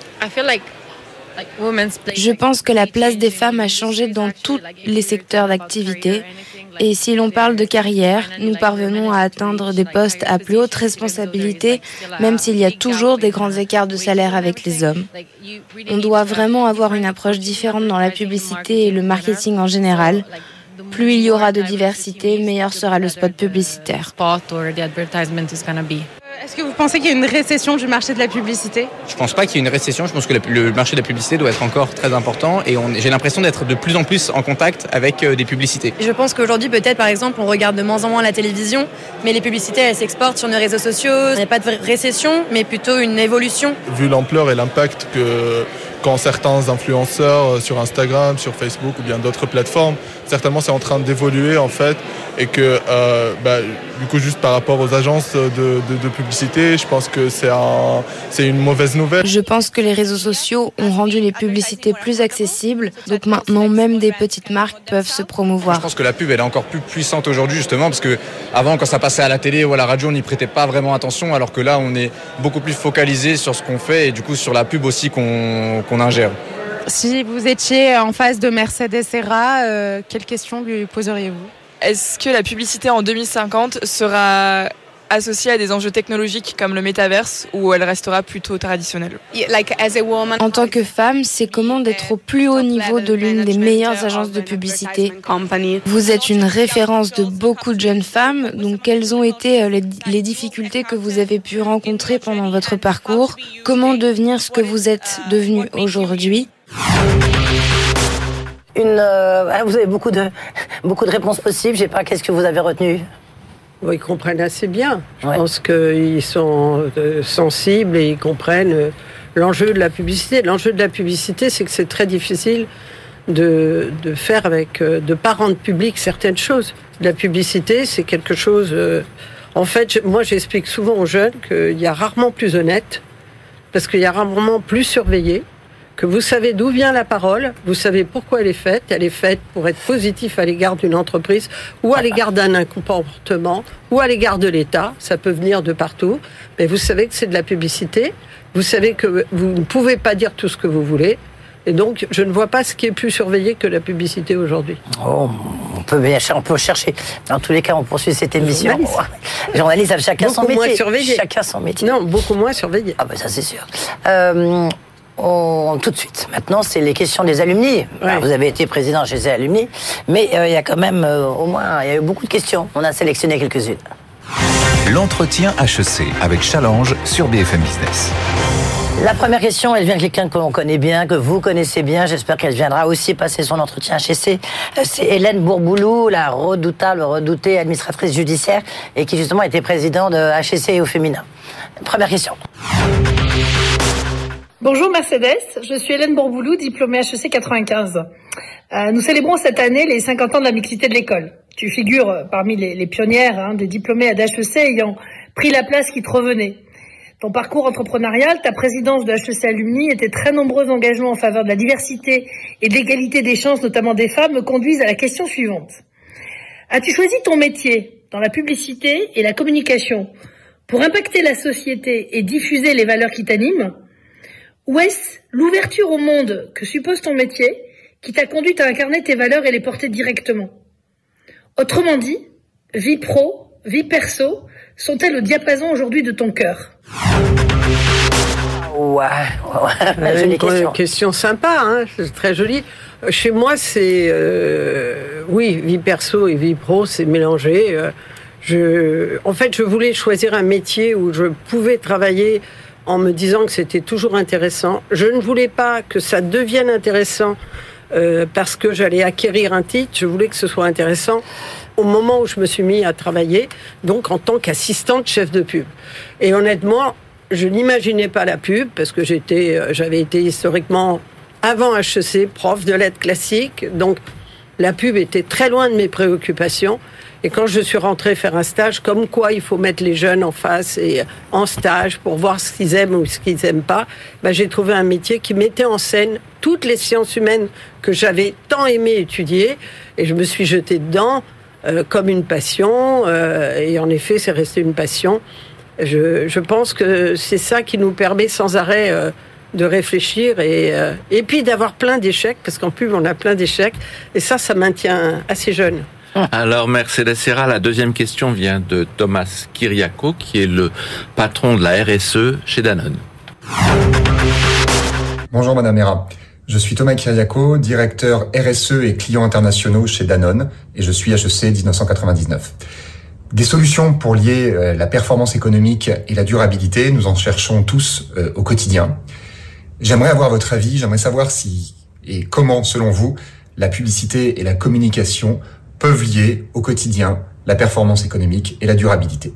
Je pense que la place des femmes a changé dans tous les secteurs d'activité. Et si l'on parle de carrière, nous parvenons à atteindre des postes à plus haute responsabilité, même s'il y a toujours des grands écarts de salaire avec les hommes. On doit vraiment avoir une approche différente dans la publicité et le marketing en général. Plus il y aura de diversité, meilleur sera le spot publicitaire. Est-ce que vous pensez qu'il y a une récession du marché de la publicité ? Je pense pas qu'il y ait une récession, je pense que le marché de la publicité doit être encore très important et j'ai l'impression d'être de plus en plus en contact avec des publicités. Je pense qu'aujourd'hui, peut-être, par exemple, on regarde de moins en moins la télévision, mais les publicités, elles s'exportent sur nos réseaux sociaux. Il n'y a pas de récession, mais plutôt une évolution. Vu l'ampleur et l'impact qu'ont certains influenceurs sur Instagram, sur Facebook ou bien d'autres plateformes, certainement c'est en train d'évoluer en fait et que du coup juste par rapport aux agences de publicité, je pense que c'est une mauvaise nouvelle. Je pense que les réseaux sociaux ont rendu les publicités plus accessibles, donc maintenant même des petites marques peuvent se promouvoir. Je pense que la pub elle est encore plus puissante aujourd'hui justement parce que avant quand ça passait à la télé ou à la radio on n'y prêtait pas vraiment attention alors que là on est beaucoup plus focalisé sur ce qu'on fait et du coup sur la pub aussi qu'on ingère. Si vous étiez en face de Mercedes Serra, quelle question lui poseriez-vous ? Est-ce que la publicité en 2050 sera associée à des enjeux technologiques comme le métaverse ou elle restera plutôt traditionnelle ? En tant que femme, c'est comment d'être au plus haut niveau de l'une des meilleures agences de publicité. Vous êtes une référence de beaucoup de jeunes femmes, donc quelles ont été les difficultés que vous avez pu rencontrer pendant votre parcours ? Comment devenir ce que vous êtes devenu aujourd'hui ? Vous avez beaucoup de réponses possibles. Je sais pas, qu'est-ce que vous avez retenu ? Ils comprennent assez bien. Je pense qu'ils sont sensibles et ils comprennent l'enjeu de la publicité. L'enjeu de la publicité, c'est que c'est très difficile de faire de pas rendre public certaines choses. La publicité, c'est quelque chose... en fait, moi, j'explique souvent aux jeunes qu'il y a rarement plus honnête, parce qu'il y a rarement plus surveillé, que vous savez d'où vient la parole, vous savez pourquoi elle est faite pour être positif à l'égard d'une entreprise ou à l'égard d'un comportement ou à l'égard de l'État, ça peut venir de partout, mais vous savez que c'est de la publicité, vous savez que vous ne pouvez pas dire tout ce que vous voulez, et donc je ne vois pas ce qui est plus surveillé que la publicité aujourd'hui. Oh, on peut chercher. Dans tous les cas, on poursuit cette émission. Les journalistes, chacun son métier. Moins surveillé. Chacun son métier. Non, beaucoup moins surveillé. Ah ben ça c'est sûr. Tout de suite. Maintenant, c'est les questions des alumni. Ouais. Vous avez été président chez ces alumni, mais il y a quand même il y a eu beaucoup de questions. On a sélectionné quelques-unes. L'entretien HEC avec Challenge sur BFM Business. La première question, elle vient de quelqu'un que l'on connaît bien, que vous connaissez bien. J'espère qu'elle viendra aussi passer son entretien HEC. C'est Hélène Bourboulou, la redoutée administratrice judiciaire, et qui justement était présidente de HEC au féminin. Première question. Bonjour Mercedes, je suis Hélène Bourboulou, diplômée HEC 95. Nous célébrons cette année les 50 ans de la mixité de l'école. Tu figures parmi les pionnières des diplômés d'HEC ayant pris la place qui te revenait. Ton parcours entrepreneurial, ta présidence de HEC Alumni et tes très nombreux engagements en faveur de la diversité et de l'égalité des chances, notamment des femmes, me conduisent à la question suivante. As-tu choisi ton métier dans la publicité et la communication pour impacter la société et diffuser les valeurs qui t'animent ? Ou est-ce l'ouverture au monde que suppose ton métier qui t'a conduit à incarner tes valeurs et les porter directement ? Autrement dit, vie pro, vie perso, sont-elles au diapason aujourd'hui de ton cœur ? Une question sympa, c'est très joli. Chez moi, c'est... oui, vie perso et vie pro, c'est mélangé. En fait, je voulais choisir un métier où je pouvais travailler en me disant que c'était toujours intéressant. Je ne voulais pas que ça devienne intéressant parce que j'allais acquérir un titre. Je voulais que ce soit intéressant au moment où je me suis mis à travailler, donc en tant qu'assistante chef de pub. Et honnêtement, je n'imaginais pas la pub parce que j'avais été historiquement, avant HEC, prof de lettres classiques. Donc la pub était très loin de mes préoccupations. Et quand je suis rentrée faire un stage, comme quoi il faut mettre les jeunes en face et en stage pour voir ce qu'ils aiment ou ce qu'ils n'aiment pas, j'ai trouvé un métier qui mettait en scène toutes les sciences humaines que j'avais tant aimé étudier. Et je me suis jetée dedans comme une passion. Et en effet, c'est resté une passion. Je pense que c'est ça qui nous permet sans arrêt de réfléchir et puis d'avoir plein d'échecs, parce qu'en pub, on a plein d'échecs. Et ça maintient assez jeune. Alors Mercedes Serra, la deuxième question vient de Thomas Kiriakou, qui est le patron de la RSE chez Danone. Bonjour Madame Hera, je suis Thomas Kiriakou, directeur RSE et clients internationaux chez Danone, et je suis HEC 1999. Des solutions pour lier la performance économique et la durabilité, nous en cherchons tous au quotidien. J'aimerais avoir votre avis, j'aimerais savoir si et comment, selon vous, la publicité et la communication peuvent lier au quotidien la performance économique et la durabilité.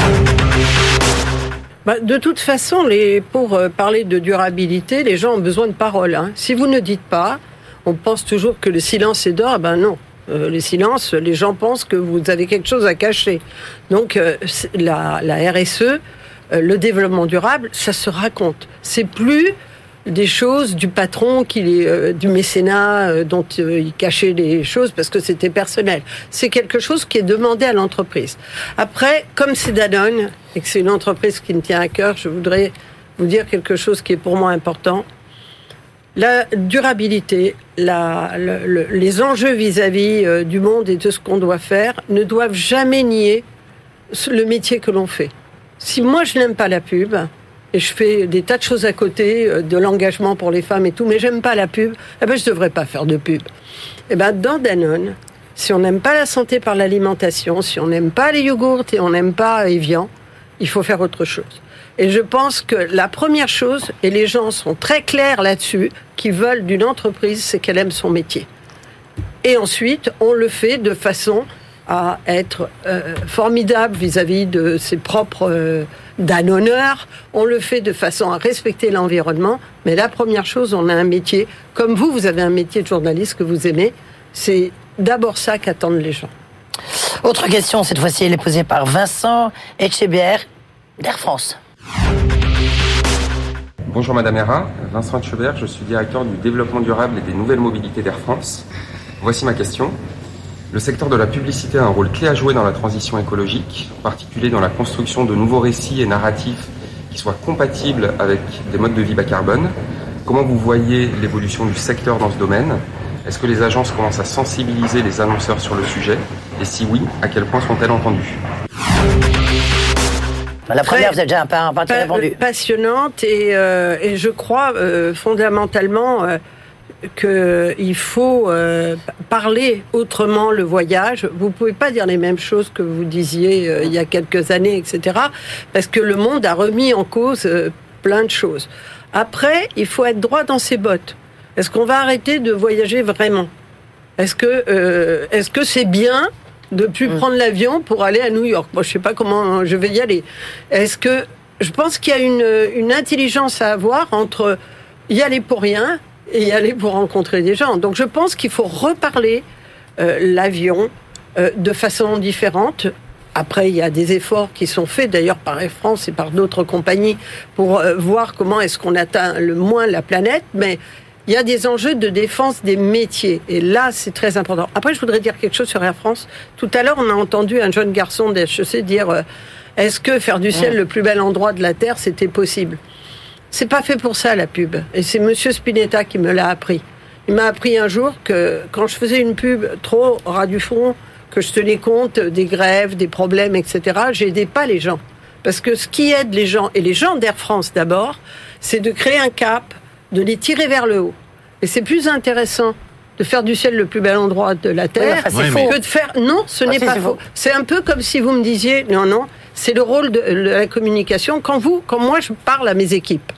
De toute façon, pour parler de durabilité, les gens ont besoin de paroles. Si vous ne dites pas, on pense toujours que le silence est d'or. Non. Le silence, les gens pensent que vous avez quelque chose à cacher. Donc, la RSE, le développement durable, ça se raconte. C'est plus des choses du patron, du mécénat dont il cachait les choses parce que c'était personnel. C'est quelque chose qui est demandé à l'entreprise. Après, comme c'est Danone et que c'est une entreprise qui me tient à cœur, je voudrais vous dire quelque chose qui est pour moi important. La durabilité, les enjeux vis-à-vis du monde et de ce qu'on doit faire ne doivent jamais nier le métier que l'on fait. Si moi je n'aime pas la pub, et je fais des tas de choses à côté, de l'engagement pour les femmes et tout, mais j'aime pas la pub, je devrais pas faire de pub. Dans Danone, si on n'aime pas la santé par l'alimentation, si on n'aime pas les yogourts et on n'aime pas Evian, il faut faire autre chose. Et je pense que la première chose, et les gens sont très clairs là-dessus, qui veulent d'une entreprise, c'est qu'elle aime son métier. Et ensuite, on le fait de façon à être formidable vis-à-vis de ses propres Danoneurs. On le fait de façon à respecter l'environnement. Mais la première chose, on a un métier. Comme vous avez un métier de journaliste que vous aimez. C'est d'abord ça qu'attendent les gens. Autre question, cette fois-ci, elle est posée par Vincent Etchebert, d'Air France. Bonjour Madame Héra, Vincent Etchebert, je suis directeur du développement durable et des nouvelles mobilités d'Air France. Voici ma question. Le secteur de la publicité a un rôle clé à jouer dans la transition écologique, en particulier dans la construction de nouveaux récits et narratifs qui soient compatibles avec des modes de vie bas carbone. Comment vous voyez l'évolution du secteur dans ce domaine ? Est-ce que les agences commencent à sensibiliser les annonceurs sur le sujet ? Et si oui, à quel point sont-elles entendues ? La première, vous avez déjà un parti répondu. Passionnante et je crois fondamentalement qu'il faut parler autrement le voyage. Vous pouvez pas dire les mêmes choses que vous disiez il y a quelques années, etc. Parce que le monde a remis en cause plein de choses. Après, il faut être droit dans ses bottes. Est-ce qu'on va arrêter de voyager vraiment ? Est-ce que c'est bien de plus prendre l'avion pour aller à New York ? Moi, je sais pas comment je vais y aller. Je pense qu'il y a une intelligence à avoir entre y aller pour rien et y aller pour rencontrer des gens. Donc je pense qu'il faut reparler l'avion de façon différente. Après, il y a des efforts qui sont faits, d'ailleurs par Air France et par d'autres compagnies, pour voir comment est-ce qu'on atteint le moins la planète, mais il y a des enjeux de défense des métiers. Et là, c'est très important. Après, je voudrais dire quelque chose sur Air France. Tout à l'heure, on a entendu un jeune garçon d'HEC dire est-ce que faire du ciel le plus bel endroit de la Terre, c'était possible ? C'est pas fait pour ça, la pub. Et c'est Monsieur Spinetta qui me l'a appris. Il m'a appris un jour que quand je faisais une pub trop ras du front, que je tenais compte des grèves, des problèmes, etc., j'aidais pas les gens. Parce que ce qui aide les gens, et les gens d'Air France d'abord, c'est de créer un cap, de les tirer vers le haut. Et c'est plus intéressant de faire du ciel le plus bel endroit de la Terre que de faire... Non, ce n'est pas faux. C'est un peu comme si vous me disiez... Non, c'est le rôle de la communication. Quand moi, je parle à mes équipes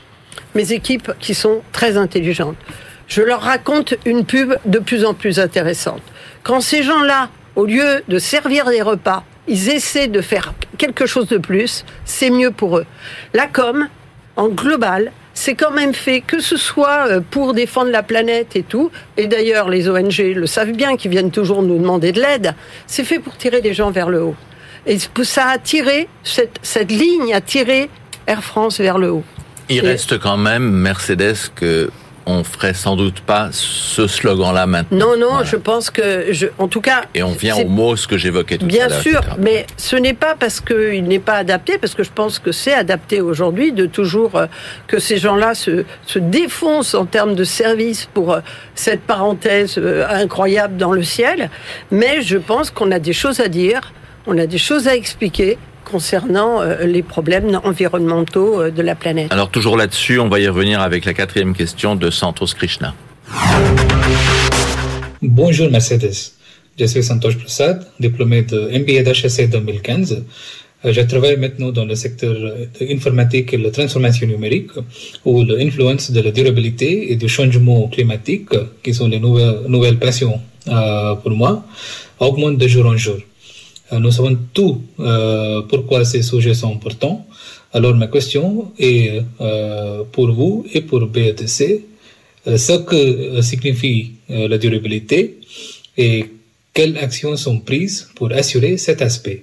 qui sont très intelligentes, je leur raconte une pub de plus en plus intéressante. Quand ces gens-là, au lieu de servir des repas, ils essaient de faire quelque chose de plus, c'est mieux pour eux. La com, en global, c'est quand même fait, que ce soit pour défendre la planète et tout, et d'ailleurs les ONG le savent bien, qui viennent toujours nous demander de l'aide, c'est fait pour tirer les gens vers le haut. Et ça a tiré, cette ligne a tiré Air France vers le haut. Il reste quand même Mercedes que on ferait sans doute pas ce slogan-là maintenant. Non, voilà. Je pense que, en tout cas... Et on vient au mot, ce que j'évoquais tout à l'heure. Bien sûr, mais ce n'est pas parce qu'il n'est pas adapté, parce que je pense que c'est adapté aujourd'hui, de toujours que ces gens-là se défoncent en termes de service pour cette parenthèse incroyable dans le ciel. Mais je pense qu'on a des choses à dire, on a des choses à expliquer concernant les problèmes environnementaux de la planète. Alors toujours là-dessus, on va y revenir avec la 4e question de Santos Krishna. Bonjour Mercedes. Je suis Santosh Prasad, diplômé de MBA d'HEC 2015. Je travaille maintenant dans le secteur de l'informatique et la transformation numérique, où l'influence de la durabilité et du changement climatique, qui sont les nouvelles passions pour moi, augmente de jour en jour. Nous savons tout pourquoi ces sujets sont importants. Alors ma question est pour vous et pour BETC, ce que signifie la durabilité et quelles actions sont prises pour assurer cet aspect.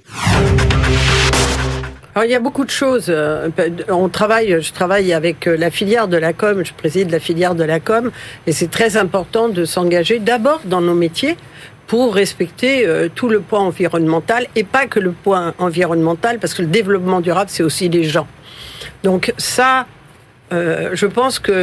Alors, il y a beaucoup de choses. Je travaille avec la filière de la com, je préside la filière de la com, et c'est très important de s'engager d'abord dans nos métiers pour respecter tout le point environnemental, et pas que le point environnemental, parce que le développement durable, c'est aussi les gens. Donc ça, je pense que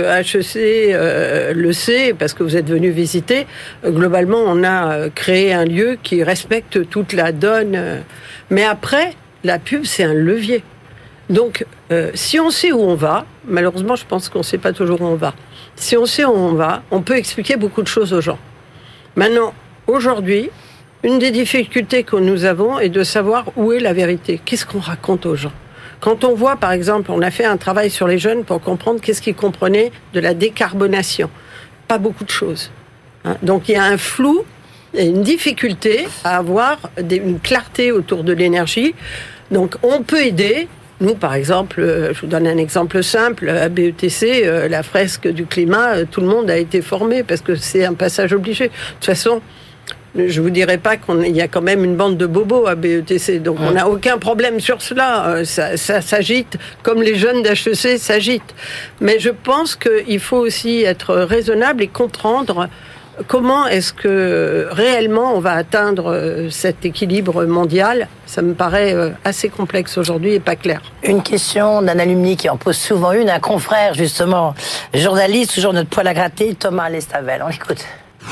HEC le sait, parce que vous êtes venu visiter. Globalement, on a créé un lieu qui respecte toute la donne. Mais après, la pub, c'est un levier. Donc, si on sait où on va, malheureusement, je pense qu'on ne sait pas toujours où on va. Si on sait où on va, on peut expliquer beaucoup de choses aux gens. Maintenant, aujourd'hui, une des difficultés que nous avons est de savoir où est la vérité. Qu'est-ce qu'on raconte aux gens ? Quand on voit, par exemple, on a fait un travail sur les jeunes pour comprendre qu'est-ce qu'ils comprenaient de la décarbonation. Pas beaucoup de choses. Donc, il y a un flou et une difficulté à avoir une clarté autour de l'énergie. Donc, on peut aider. Nous, par exemple, je vous donne un exemple simple. À BETC, la fresque du climat, tout le monde a été formé parce que c'est un passage obligé. De toute façon, je vous dirai pas qu'il y a quand même une bande de bobos à BETC, donc on n'a aucun problème sur cela. Ça s'agite comme les jeunes d'HEC s'agitent. Mais je pense qu'il faut aussi être raisonnable et comprendre comment est-ce que réellement on va atteindre cet équilibre mondial. Ça me paraît assez complexe aujourd'hui et pas clair. Une question d'un alumni qui en pose souvent une, un confrère justement, journaliste, toujours notre poil à gratter, Thomas Lestavel. On l'écoute.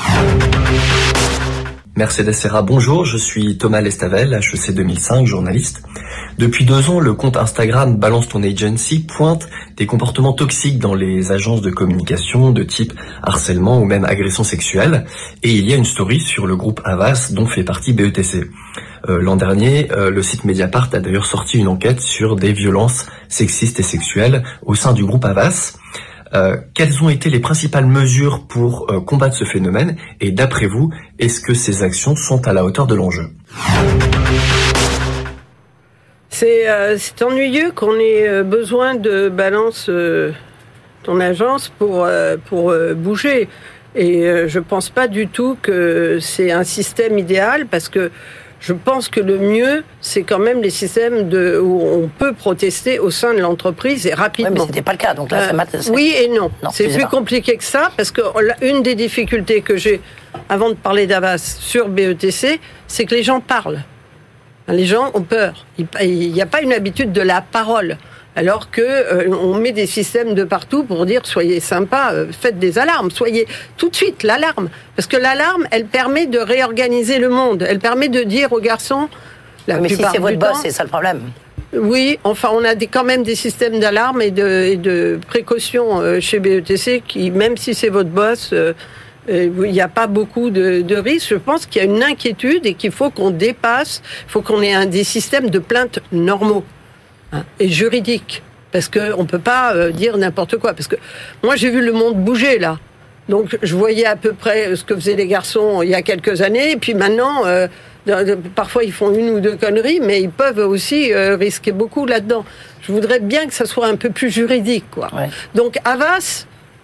Mercedes Serra, bonjour, je suis Thomas Lestavel, HEC 2005, journaliste. Depuis 2 ans, le compte Instagram Balance Ton Agency pointe des comportements toxiques dans les agences de communication de type harcèlement ou même agression sexuelle. Et il y a une story sur le groupe Havas dont fait partie BETC. L'an dernier, le site Mediapart a d'ailleurs sorti une enquête sur des violences sexistes et sexuelles au sein du groupe Havas. Quelles ont été les principales mesures pour combattre ce phénomène et d'après vous, est-ce que ces actions sont à la hauteur de l'enjeu ? C'est ennuyeux qu'on ait besoin de Balance ton agence pour bouger. Et je pense pas du tout que c'est un système idéal parce que je pense que le mieux, c'est quand même les systèmes où on peut protester au sein de l'entreprise et rapidement. Oui, mais c'était pas le cas, donc là, oui et non. C'est plus compliqué que ça, parce que une des difficultés que j'ai, avant de parler d'Havas sur BETC, c'est que les gens parlent. Les gens ont peur. Il n'y a pas une habitude de la parole. Alors que on met des systèmes de partout pour dire soyez sympa, faites des alarmes, soyez tout de suite l'alarme, parce que l'alarme, elle permet de réorganiser le monde, elle permet de dire aux garçons. Mais si c'est votre boss, c'est ça le problème. Oui, enfin on a quand même des systèmes d'alarme et de précaution chez BETC qui, même si c'est votre boss, il n'y a pas beaucoup de risques. Je pense qu'il y a une inquiétude et qu'il faut qu'on dépasse, il faut qu'on ait des systèmes de plainte normaux. Et juridique, parce qu'on ne peut pas dire n'importe quoi. Parce que moi, j'ai vu le monde bouger, là. Donc, je voyais à peu près ce que faisaient les garçons il y a quelques années. Et puis maintenant, parfois, ils font 1 ou 2 conneries, mais ils peuvent aussi risquer beaucoup là-dedans. Je voudrais bien que ça soit un peu plus juridique, quoi. Ouais. Donc, Havas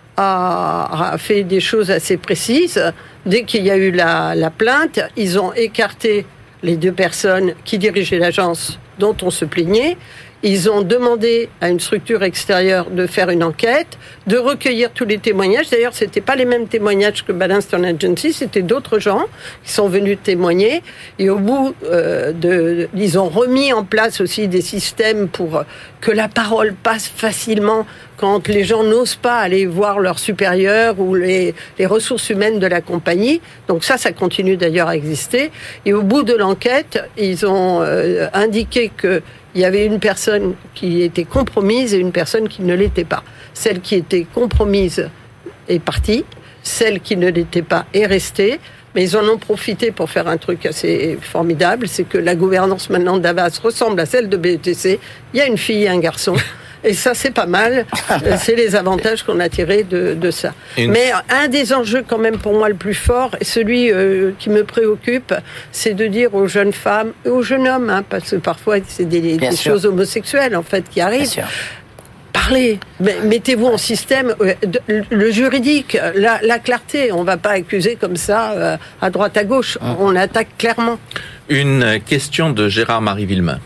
a fait des choses assez précises. Dès qu'il y a eu la plainte, ils ont écarté les 2 personnes qui dirigeaient l'agence dont on se plaignait. Ils ont demandé à une structure extérieure de faire une enquête, de recueillir tous les témoignages. D'ailleurs, c'était pas les mêmes témoignages que Balance Ton Agency, c'était d'autres gens qui sont venus témoigner. Et au bout ils ont remis en place aussi des systèmes pour que la parole passe facilement quand les gens n'osent pas aller voir leurs supérieurs ou les ressources humaines de la compagnie. Donc ça continue d'ailleurs à exister. Et au bout de l'enquête, ils ont indiqué que il y avait une personne qui était compromise et une personne qui ne l'était pas. Celle qui était compromise est partie, celle qui ne l'était pas est restée. Mais ils en ont profité pour faire un truc assez formidable, c'est que la gouvernance maintenant d'Havas ressemble à celle de BETC. Il y a une fille et un garçon. Et ça, c'est pas mal. C'est les avantages qu'on a tirés de ça. Mais un des enjeux, quand même, pour moi, le plus fort, et celui qui me préoccupe, c'est de dire aux jeunes femmes, et aux jeunes hommes, hein, parce que parfois, c'est des choses homosexuelles, en fait, qui arrivent. Parlez, mettez-vous en système, le juridique, la clarté. On ne va pas accuser comme ça, à droite, à gauche. On attaque clairement. Une question de Gérard-Marie Villemain.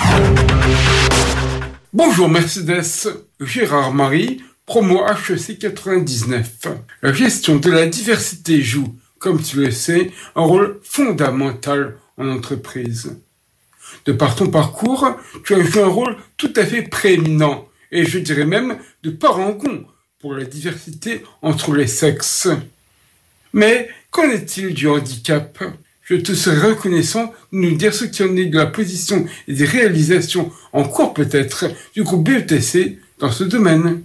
Bonjour Mercedes, Gérard-Marie, promo HEC 99. La gestion de la diversité joue, comme tu le sais, un rôle fondamental en entreprise. De par ton parcours, tu as joué un rôle tout à fait prééminent, et je dirais même de parangon pour la diversité entre les sexes. Mais qu'en est-il du handicap ? Je te serais reconnaissant de nous dire ce qu'il en est de la position et des réalisations en cours peut-être du groupe BETC dans ce domaine.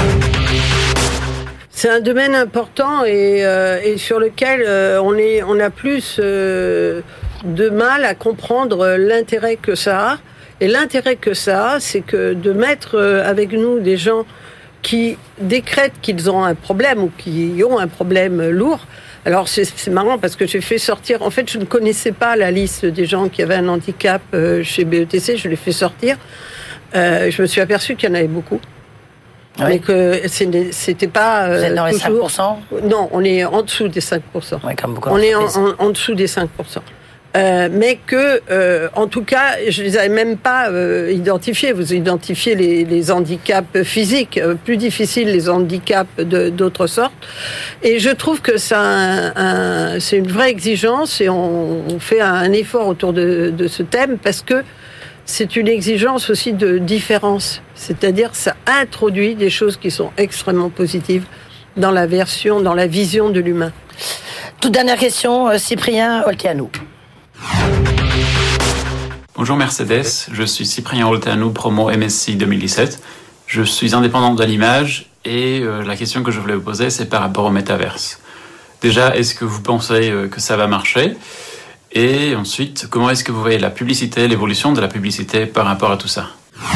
C'est un domaine important et sur lequel on a plus de mal à comprendre l'intérêt que ça a. Et l'intérêt que ça a, c'est que de mettre avec nous des gens qui décrètent qu'ils ont un problème ou qui ont un problème lourd. Alors c'est marrant parce que j'ai fait sortir, en fait je ne connaissais pas la liste des gens qui avaient un handicap chez BETC, je l'ai fait sortir. Je me suis aperçue qu'il y en avait beaucoup. Oui. Mais que c'était pas... Vous êtes dans toujours... les 5%? Non, on est en dessous des 5%. Oui, comme beaucoup on est en dessous des 5%. Mais que, en tout cas, je les avais même pas identifiés. Vous identifiez les handicaps physiques, plus difficiles les handicaps d'autres sortes. Et je trouve que c'est une vraie exigence et on fait un effort autour de ce thème parce que c'est une exigence aussi de différence. C'est-à-dire, ça introduit des choses qui sont extrêmement positives dans la vision de l'humain. Toute dernière question, Cyprien Olteanu. Bonjour Mercedes, je suis Cyprien Olteanu, promo MSI 2017. Je suis indépendant de l'image et la question que je voulais vous poser, c'est par rapport au métaverse. Déjà, est-ce que vous pensez que ça va marcher ? Et ensuite, comment est-ce que vous voyez la publicité, l'évolution de la publicité par rapport à tout ça ?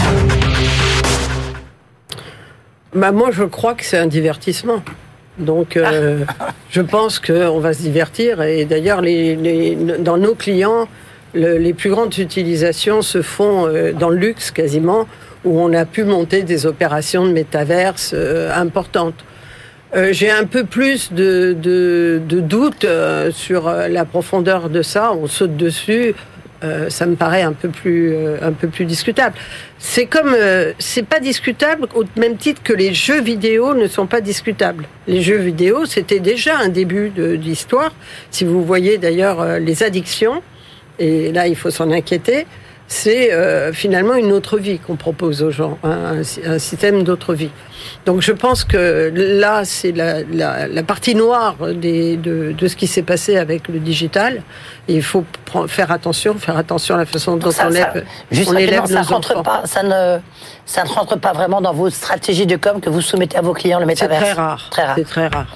Moi, je crois que c'est un divertissement. Donc, je pense qu'on va se divertir. Et d'ailleurs, dans nos clients, les plus grandes utilisations se font dans le luxe quasiment, où on a pu monter des opérations de métaverse importantes. J'ai un peu plus de doutes sur la profondeur de ça. On saute dessus. Ça me paraît un peu plus discutable. C'est pas discutable au même titre que les jeux vidéo ne sont pas discutables. Les jeux vidéo, c'était déjà un début d'histoire. Si vous voyez d'ailleurs les addictions, et là il faut s'en inquiéter, c'est finalement une autre vie qu'on propose aux gens, un système d'autre vie. Donc je pense que là, c'est la partie noire de ce qui s'est passé avec le digital. Et il faut faire attention à la façon dont on élève nos enfants. Ça ne rentre pas vraiment dans vos stratégies de com que vous soumettez à vos clients, le métavers. C'est très rare.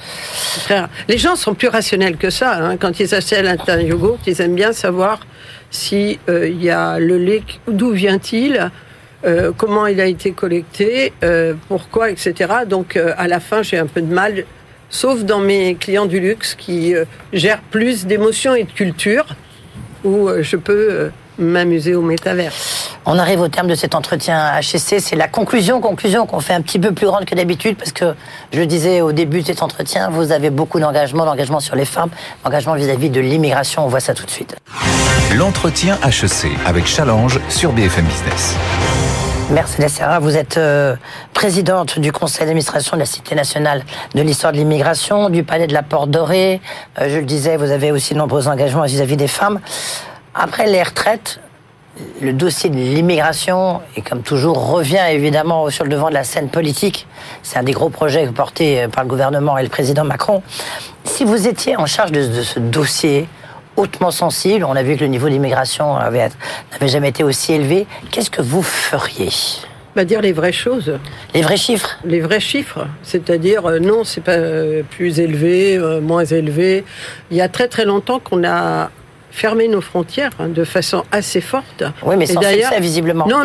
Les gens sont plus rationnels que ça. Hein. Quand ils achètent un yogourt, ils aiment bien savoir si y a le lait, d'où vient-il, comment il a été collecté, pourquoi, etc. Donc à la fin, j'ai un peu de mal, sauf dans mes clients du luxe qui gèrent plus d'émotions et de culture, où je peux m'amuser au métavers. On arrive au terme de cet entretien HEC. C'est la conclusion qu'on fait un petit peu plus grande que d'habitude, parce que je le disais au début de cet entretien, vous avez beaucoup l'engagement sur les femmes, l'engagement vis-à-vis de l'immigration. On voit ça tout de suite. L'entretien HEC avec Challenge sur BFM Business. Mercedes Serra, vous êtes présidente du conseil d'administration de la Cité nationale de l'histoire de l'immigration, du palais de la Porte Dorée. Je le disais, vous avez aussi de nombreux engagements vis-à-vis des femmes. Après les retraites, le dossier de l'immigration, et comme toujours, revient évidemment sur le devant de la scène politique. C'est un des gros projets portés par le gouvernement et le président Macron. Si vous étiez en charge de ce dossier hautement sensible, on a vu que le niveau d'immigration n'avait jamais été aussi élevé, qu'est-ce que vous feriez ? Dire les vraies choses. Les vrais chiffres. Les vrais chiffres. C'est-à-dire, non, c'est pas plus élevé, moins élevé. Il y a très très longtemps qu'on a fermé nos frontières de façon assez forte. Oui, mais sans succès, visiblement. Non.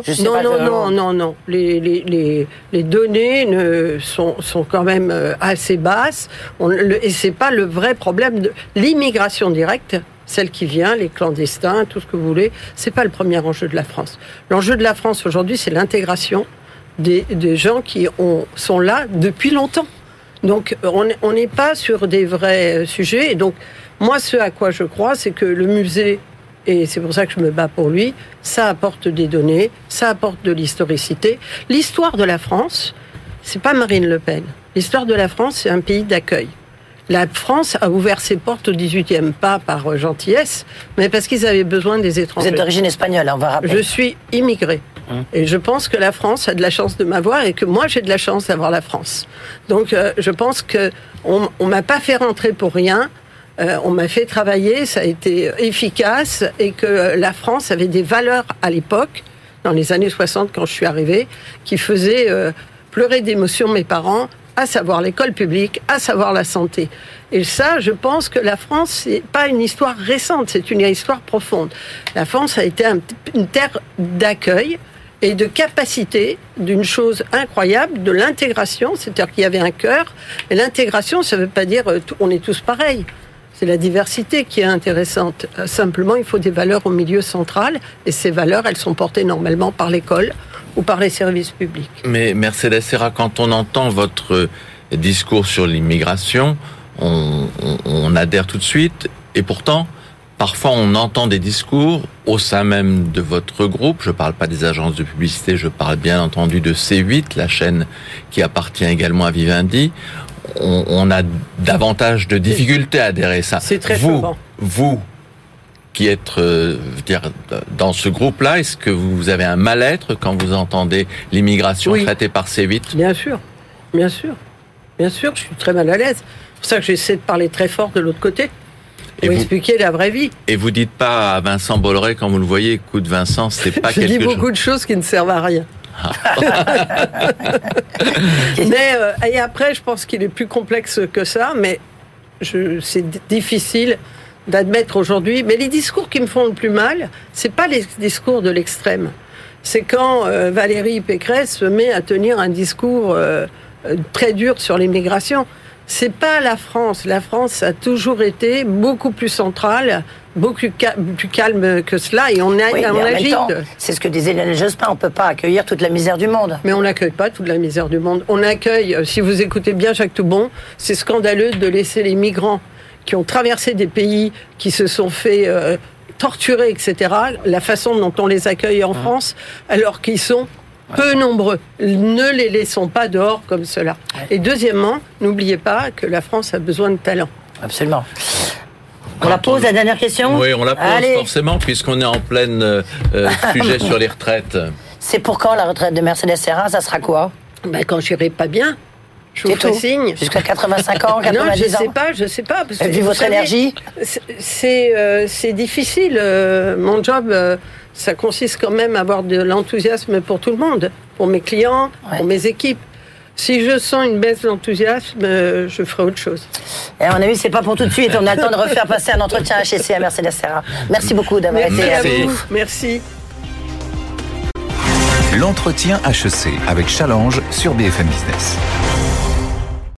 Les données sont quand même assez basses. Et c'est pas le vrai problème de l'immigration directe. Celle qui vient, les clandestins, tout ce que vous voulez, c'est pas le premier enjeu de la France. L'enjeu de la France aujourd'hui, c'est l'intégration des gens qui sont là depuis longtemps. Donc, on n'est pas sur des vrais sujets. Et donc, moi, ce à quoi je crois, c'est que le musée, et c'est pour ça que je me bats pour lui, ça apporte des données, ça apporte de l'historicité. L'histoire de la France, c'est pas Marine Le Pen. L'histoire de la France, c'est un pays d'accueil. La France a ouvert ses portes au 18e, pas par gentillesse, mais parce qu'ils avaient besoin des étrangers. Vous êtes d'origine espagnole, on va rappeler. Je suis immigrée. Et je pense que la France a de la chance de m'avoir et que moi, j'ai de la chance d'avoir la France. Donc, je pense qu'on ne m'a pas fait rentrer pour rien. On m'a fait travailler, ça a été efficace et que la France avait des valeurs à l'époque, dans les années 60, quand je suis arrivée, qui faisaient pleurer d'émotion mes parents, à savoir l'école publique, à savoir la santé. Et ça, je pense que la France, c'est pas une histoire récente, c'est une histoire profonde. La France a été une terre d'accueil et de capacité d'une chose incroyable, de l'intégration, c'est-à-dire qu'il y avait un cœur. Et l'intégration, ça ne veut pas dire on est tous pareils. C'est la diversité qui est intéressante. Simplement, il faut des valeurs au milieu central. Et ces valeurs, elles sont portées normalement par l'école ou par les services publics. Mais Mercedes Serra, quand on entend votre discours sur l'immigration, on adhère tout de suite. Et pourtant, parfois on entend des discours au sein même de votre groupe. Je ne parle pas des agences de publicité, je parle bien entendu de C8, la chaîne qui appartient également à Vivendi. On a davantage de difficultés à adhérer à ça. C'est très choquant. Vous qui êtes dans ce groupe-là, est-ce que vous avez un mal-être quand vous entendez l'immigration traitée par C8 ? Bien sûr, je suis très mal à l'aise. C'est pour ça que j'essaie de parler très fort de l'autre côté, pour expliquer la vraie vie. Et vous dites pas à Vincent Bolloré, quand vous le voyez, écoute Vincent, c'est pas quelque chose... Je dis beaucoup de choses qui ne servent à rien. Mais et après, je pense qu'il est plus complexe que ça, mais c'est difficile d'admettre aujourd'hui. Mais les discours qui me font le plus mal, c'est pas les discours de l'extrême. C'est quand Valérie Pécresse se met à tenir un discours très dur sur l'immigration. C'est pas la France. La France a toujours été beaucoup plus centrale, beaucoup plus calme que cela, et on agite. C'est ce que disait Lionel Jospin, on ne peut pas accueillir toute la misère du monde. Mais on n'accueille pas toute la misère du monde. On accueille, si vous écoutez bien Jacques Toubon, c'est scandaleux de laisser les migrants qui ont traversé des pays, qui se sont fait torturer, etc., la façon dont on les accueille en France, alors qu'ils sont peu nombreux. Ne les laissons pas dehors comme cela. Et deuxièmement, n'oubliez pas que la France a besoin de talent. Absolument. On la pose, la dernière question ? Oui, on la pose forcément, puisqu'on est en plein sujet sur les retraites. C'est pour quand la retraite de Mercedes Serra ? Ça sera quoi ? Quand j'irai pas bien. Je vous ferai signe. Jusqu'à 85 ans, 90 ans ? Non, je sais pas. Parce que, vu votre énergie ? C'est difficile. Mon job, ça consiste quand même à avoir de l'enthousiasme pour tout le monde. Pour mes clients, pour mes équipes. Si je sens une baisse d'enthousiasme, je ferai autre chose. Et à mon avis, c'est pas pour tout de suite. On a le temps de refaire passer un entretien HEC à Mercedes Serra. Merci beaucoup d'avoir été à vous. Merci. L'entretien HEC avec Challenge sur BFM Business.